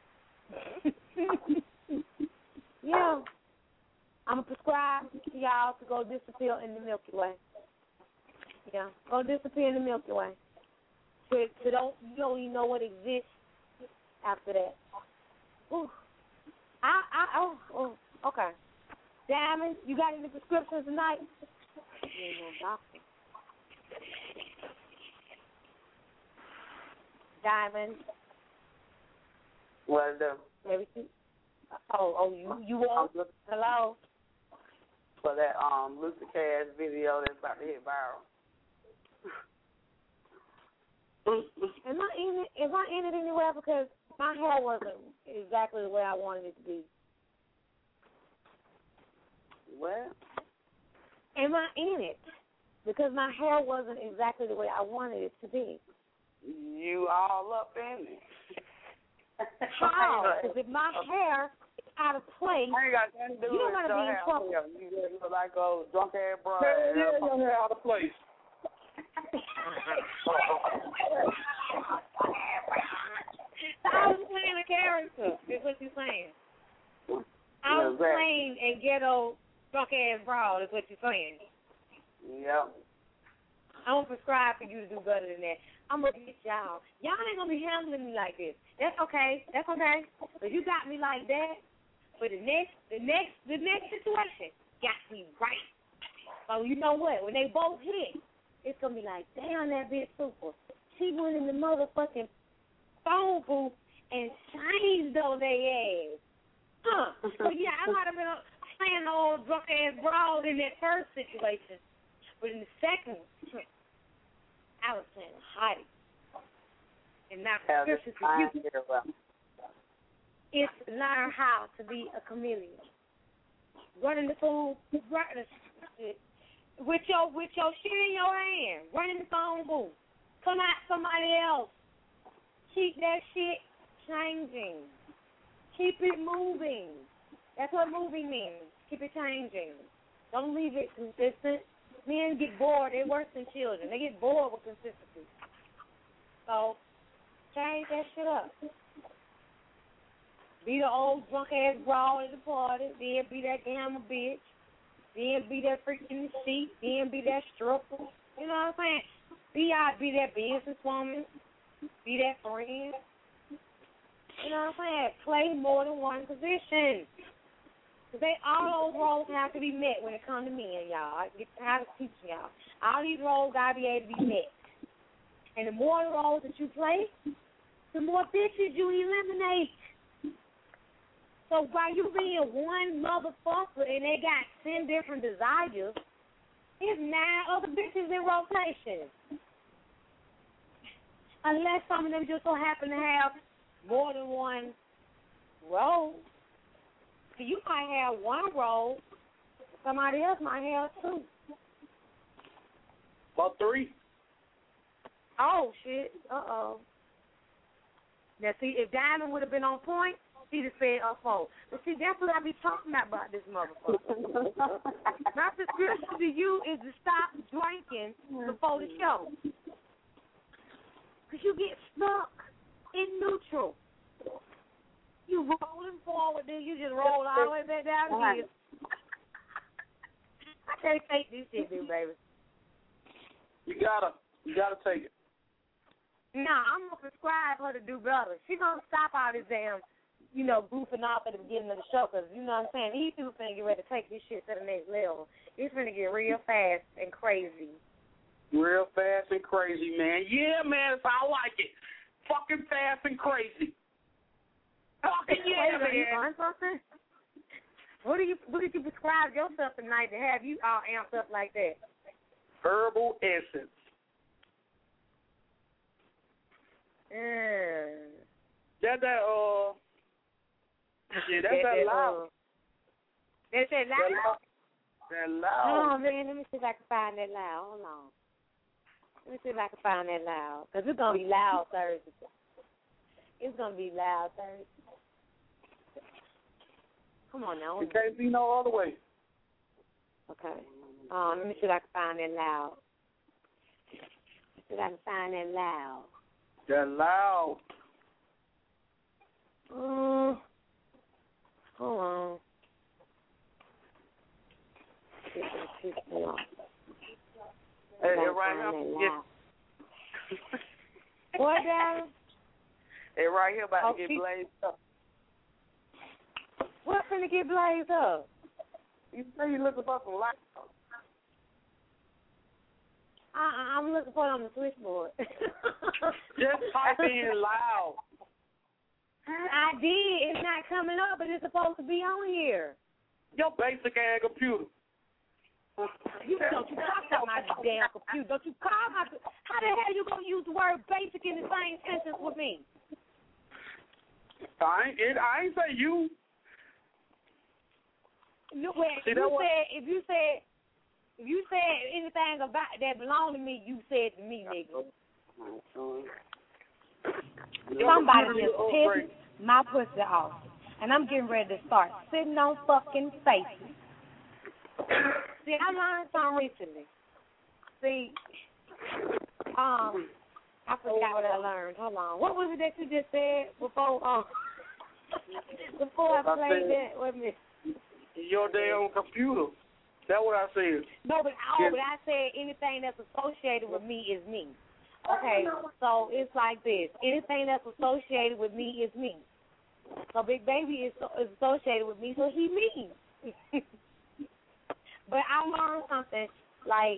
Yeah. I'm going to prescribe to y'all to go disappear in the Milky Way. Yeah. Go disappear in the Milky Way. So, so don't, you don't even know what exists after that. Ooh. I, I, oh, oh, okay. Diamond, you got any prescriptions tonight? You ain't no doctor. Diamond. What the? Maybe she, oh, oh, you, you want? Hello? For that um Lucy Cash video that's about to hit viral. Am I in it? Am I in it anywhere? Because my hair wasn't exactly the way I wanted it to be. What? Am I in it? Because my hair wasn't exactly the way I wanted it to be. You all up in it. How? Because if my hair is out of place, I ain't got nothing to do you don't with want to be in hair. trouble. You just look like a drunk ass bro. Yeah, your hair out of place. I was playing a character, is what you're saying. I was playing a ghetto drunk ass broad, is what you're saying. Yep. I'm gonna prescribe for you to do better than that. I'm gonna get y'all. Y'all ain't gonna be handling me like this. That's okay. That's okay. But you got me like that. For the next, the next, the next situation, got me right. So you know what? When they both hit, it's gonna be like, damn, that bitch super. She went in the motherfucking phone booth and changed on their ass. Huh. So yeah, I might have been playing the old drunk ass broad in that first situation. But in the second, I was playing a hottie. And now prescription for you is to learn how to be a chameleon. Running the food, running the, with your with your shit in your hand, running the phone booth. Come out somebody else. Keep that shit changing. Keep it moving. That's what moving means. Keep it changing. Don't leave it consistent. Men get bored. They're worse than children. They get bored with consistency. So, change that shit up. Be the old drunk-ass brawl at the party. Then be that damn bitch. Then be that freaking sheep. Then be that stripper. You know what I'm saying? Be out. Be that businesswoman. Be that friend. You know what I'm saying? Play more than one position. They all those roles have to be met when it comes to men, y'all. I get tired of teaching y'all. All these roles gotta be able to be met. And the more roles that you play, the more bitches you eliminate. So while you being one motherfucker and they got ten different desires, there's nine other bitches in rotation. Unless some of them just so happen to have more than one role. So you might have one role, somebody else might have two. About three. Oh, shit. Uh-oh. Now, see, if Diamond would have been on point, she'd have said uh, four. But see, that's what I be talking about about this motherfucker. My prescription to you is to stop drinking before the show. Because you get stuck in neutral. You rolling forward, then you just roll all the way back down here. I can't take this shit, dude, baby. You gotta, you gotta take it. Nah, I'm gonna prescribe her to do better. She gonna stop all this damn, you know, goofing off at the beginning of the show, because you know what I'm saying. These people finna get ready to take this shit to the next level. It's finna get real fast and crazy. Real fast and crazy, man. Yeah, man, that's how I like it. Fucking fast and crazy. Fucking yeah, man. Something? What do you what did you prescribe yourself tonight to have you all amped up like that? Herbal essence. Mm. That that uh yeah, that's that, that loud. That's that loud? That loud. Oh man, let me see if I can find that loud. Hold on. Let me see if I can find that loud. Because it's gonna be loud Thursday. It's gonna be loud Thursday. Come on now. It can't be no other way. Okay. Um, let me see if I can find that loud. Let me see if I can find that loud. That loud. Um, hold on. Hey, hey, right here. What, Darren? Hey, right here about oh, to get she, blazed up. What's finna get blazed up? You say you looking for some light. I, I'm looking for it on the switchboard. Just type in loud. I did. It's not coming up, but it's supposed to be on here. Your basic ass computer. You don't you talk about my damn computer. Don't you call my. How the hell you gonna use the word basic in the same sentence with me? I ain't. It, I ain't say you. No, well, if you said if you said if you said anything about that belonged to me, you said to me, nigga. Somebody just pissed my pussy off, and I'm getting ready to start sitting on fucking faces. See, I learned something recently. See, um, I forgot what I learned. Hold on. What was it that you just said before? Um, before I played that, wait a minute. Your damn computer. That's what I said. No, but oh, Yes. but I said anything that's associated with me is me. Okay, so it's like this. Anything that's associated with me is me. So Big Baby is, is associated with me, so he me. But I learned something. Like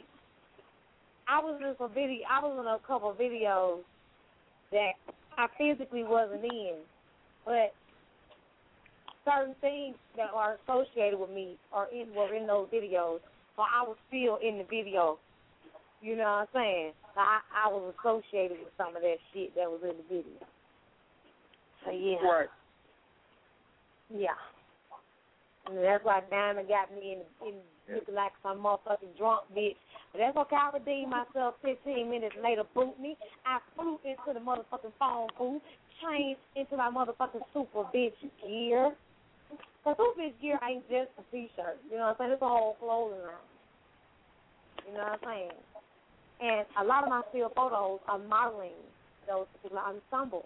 I was in some video. I was in a couple of videos that I physically wasn't in, but certain things that are associated with me are in were in those videos, so I was still in the video. You know what I'm saying? So I, I was associated with some of that shit that was in the video. So yeah. Right. Yeah. And that's why Diamond got me in, in looking like some motherfucking drunk bitch. But that's okay. I redeemed myself fifteen minutes later. Boot me. I flew into the motherfucking phone booth, changed into my motherfucking super bitch gear. Because super bitch gear ain't just a t-shirt. You know what I'm saying? It's a whole clothing line. You know what I'm saying? And a lot of my still photos are modeling those particular ensembles.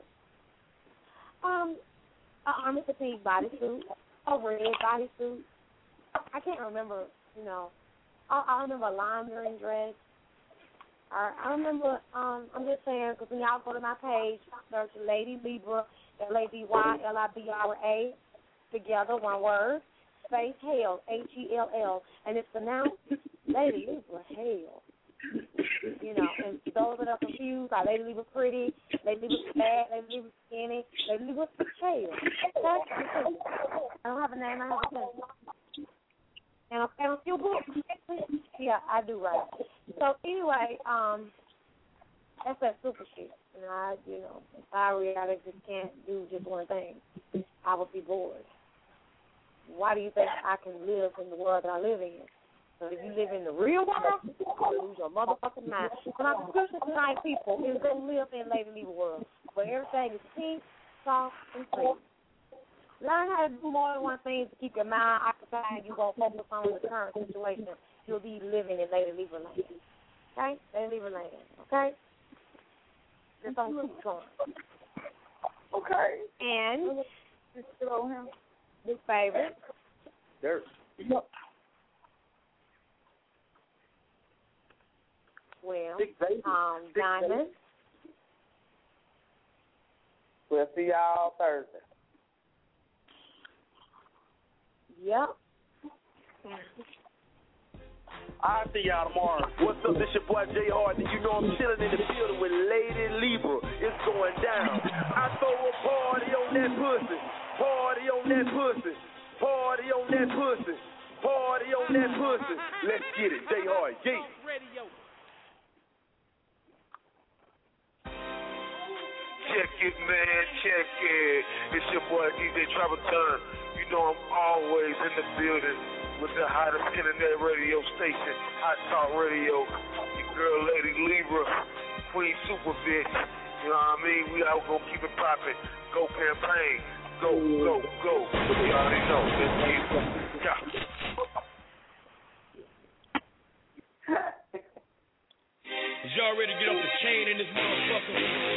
Um, an army fatigue bodysuit, a red bodysuit. I can't remember, you know. I, I remember a lime green dress. I, I remember, um, I'm just saying, because when y'all go to my page, search Lady Libra, L A D Y L I B R A, together, one word, space Hell, H E L L, and it's pronounced Lady Libra Hell. You know, and those that are confused, are Lady Libra pretty, Lady Libra fat, Lady Libra skinny, Lady Libra Hell. Okay? I don't have a name, I have a pencil. And a, and a few books. Yeah, I do right. So anyway, um, that's that super shit. You know, I, you know, if I really just can't do just one thing, I would be bored. Why do you think I can live in the world that I live in? So if you live in the real world, you lose your motherfucking mind. So my solution tonight, people, is go live in Lady Libra world, where everything is pink, soft, and free. Learn how to do more than one thing to keep your mind occupied. You're going to focus on the current situation. You'll be living in Lady Libra land. Okay? Lady Libra land. Okay? Just don't keep going. Okay. And big favorite. There. Well, um, Diamond. We'll see y'all Thursday. Yep. I'll see y'all tomorrow. What's up? This your boy Jay Harden. You know I'm chilling in the building with Lady Libra. It's going down. I throw a party on that pussy. Party on that pussy. Party on that pussy. Party on that pussy. Let's get it. Jay Harden. Yeah. Check it, man, check it. It's your boy D J Traverton. You know I'm always in the building with the hottest internet radio station, Hot Talk Radio. Your girl, Lady Libra, Queen Super Bitch. You know what I mean? We out gonna keep it popping. Go campaign. Go, go, go. You already know. Let's get it. Yeah. Is y'all ready to get off the chain in this motherfucker?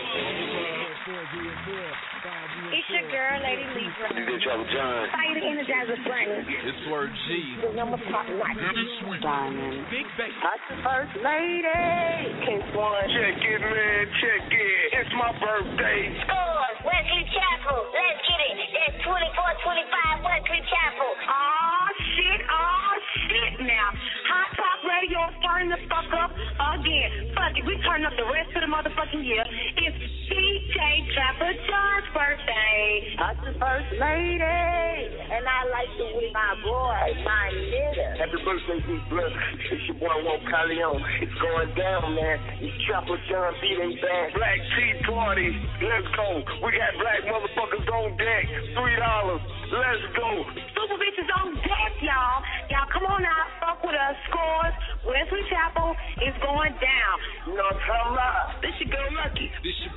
It's your girl, Lady Libra. D J Travel John. Fire the Energizer Bunny. It's Word G. The number five light. Diamond. Big bass. That's the first lady. King Swan. Check it, man, check it. It's my birthday. Scores, Wesley Chapel. Let's get it. That's twenty-four twenty-five Wesley Chapel. Oh shit, oh shit now. Hot Talk Radio is turning the fuck up again. Fuck it, we turn up the rest of the motherfucking year. It's D J Trapper John's birthday. That's the first lady. And I like to with my boy, my nigga. Happy birthday, Big Blood. It's your boy, Walt Calion. It's going down, man. It's Trapper John beating back. Black Tea Party. Let's go. We got black motherfuckers on deck. Three dollars. Let's go. Super bitches on deck, y'all. Y'all come on out, fuck with us. Scores, Wesley Chapel is going down. You know what I'm talking about? This your girl Lucky. This your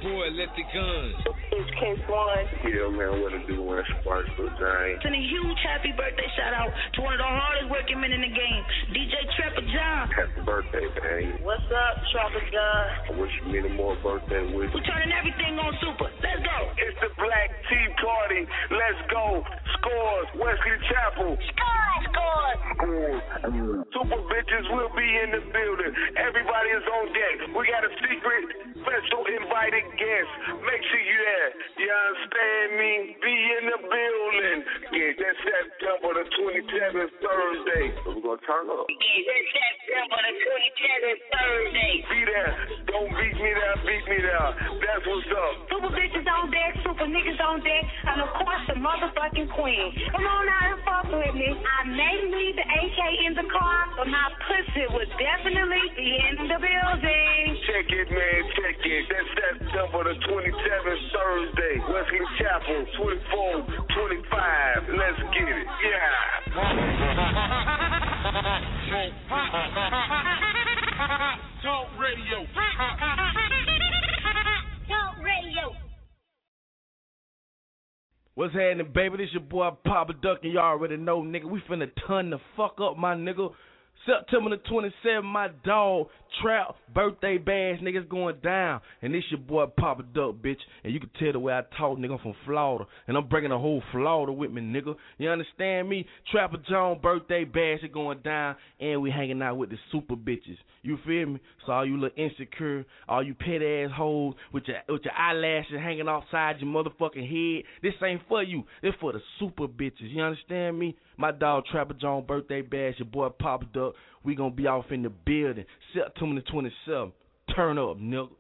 boy, let the guns. It's K one. Yeah, man, what it do when Sparks for Giant? Send a huge happy birthday shout out to one of the hardest working men in the game, D J Trapper John. Happy birthday, man. What's up, Trapper John? I wish you many more birthday wishes. We're turning everything on super. Let's go. It's the Black Tea Party. Let's go. Scores. Wesley Chapel. Scores, scores. Scores. Super bitches will be in the building. Everybody is on deck. We got a secret special invited guest. Make sure you there. You understand me? Be in the building. Yeah, that's September the twenty-seventh, Thursday. So we're going to turn up. Yeah, that's September the twenty-seventh, Thursday. Be there. Don't beat me there. Beat me there. That's what's up. Super bitches on deck, super niggas on deck, and of course the motherfucking queen. Come on out and fuck with me. I may leave the A K in the car, but my pussy would definitely be in the building. Check it, man. Check it. That's September the twenty-seventh, Thursday. Wesley Chapel, twenty-four twenty-five. Let's get it. Yeah. Talk radio. Talk radio. What's happening, baby? This your boy Papa Duck, and y'all already know, nigga. We finna turn the fuck up, my nigga. September the twenty-seventh, my dog, Trap, birthday bash, nigga, it's going down. And this your boy Papa Duck, bitch. And you can tell the way I talk, nigga, I'm from Florida. And I'm bringing the whole Florida with me, nigga. You understand me? Trapper John, birthday bash, it going down. And we hanging out with the super bitches. You feel me? So all you little insecure, all you pet ass hoes with your, with your eyelashes hanging outside your motherfucking head, this ain't for you. This for the super bitches. You understand me? My dog Trapper John, birthday bash, your boy Papa Duck. We gonna be off in the building. September the twenty-seventh. Turn up, nigga.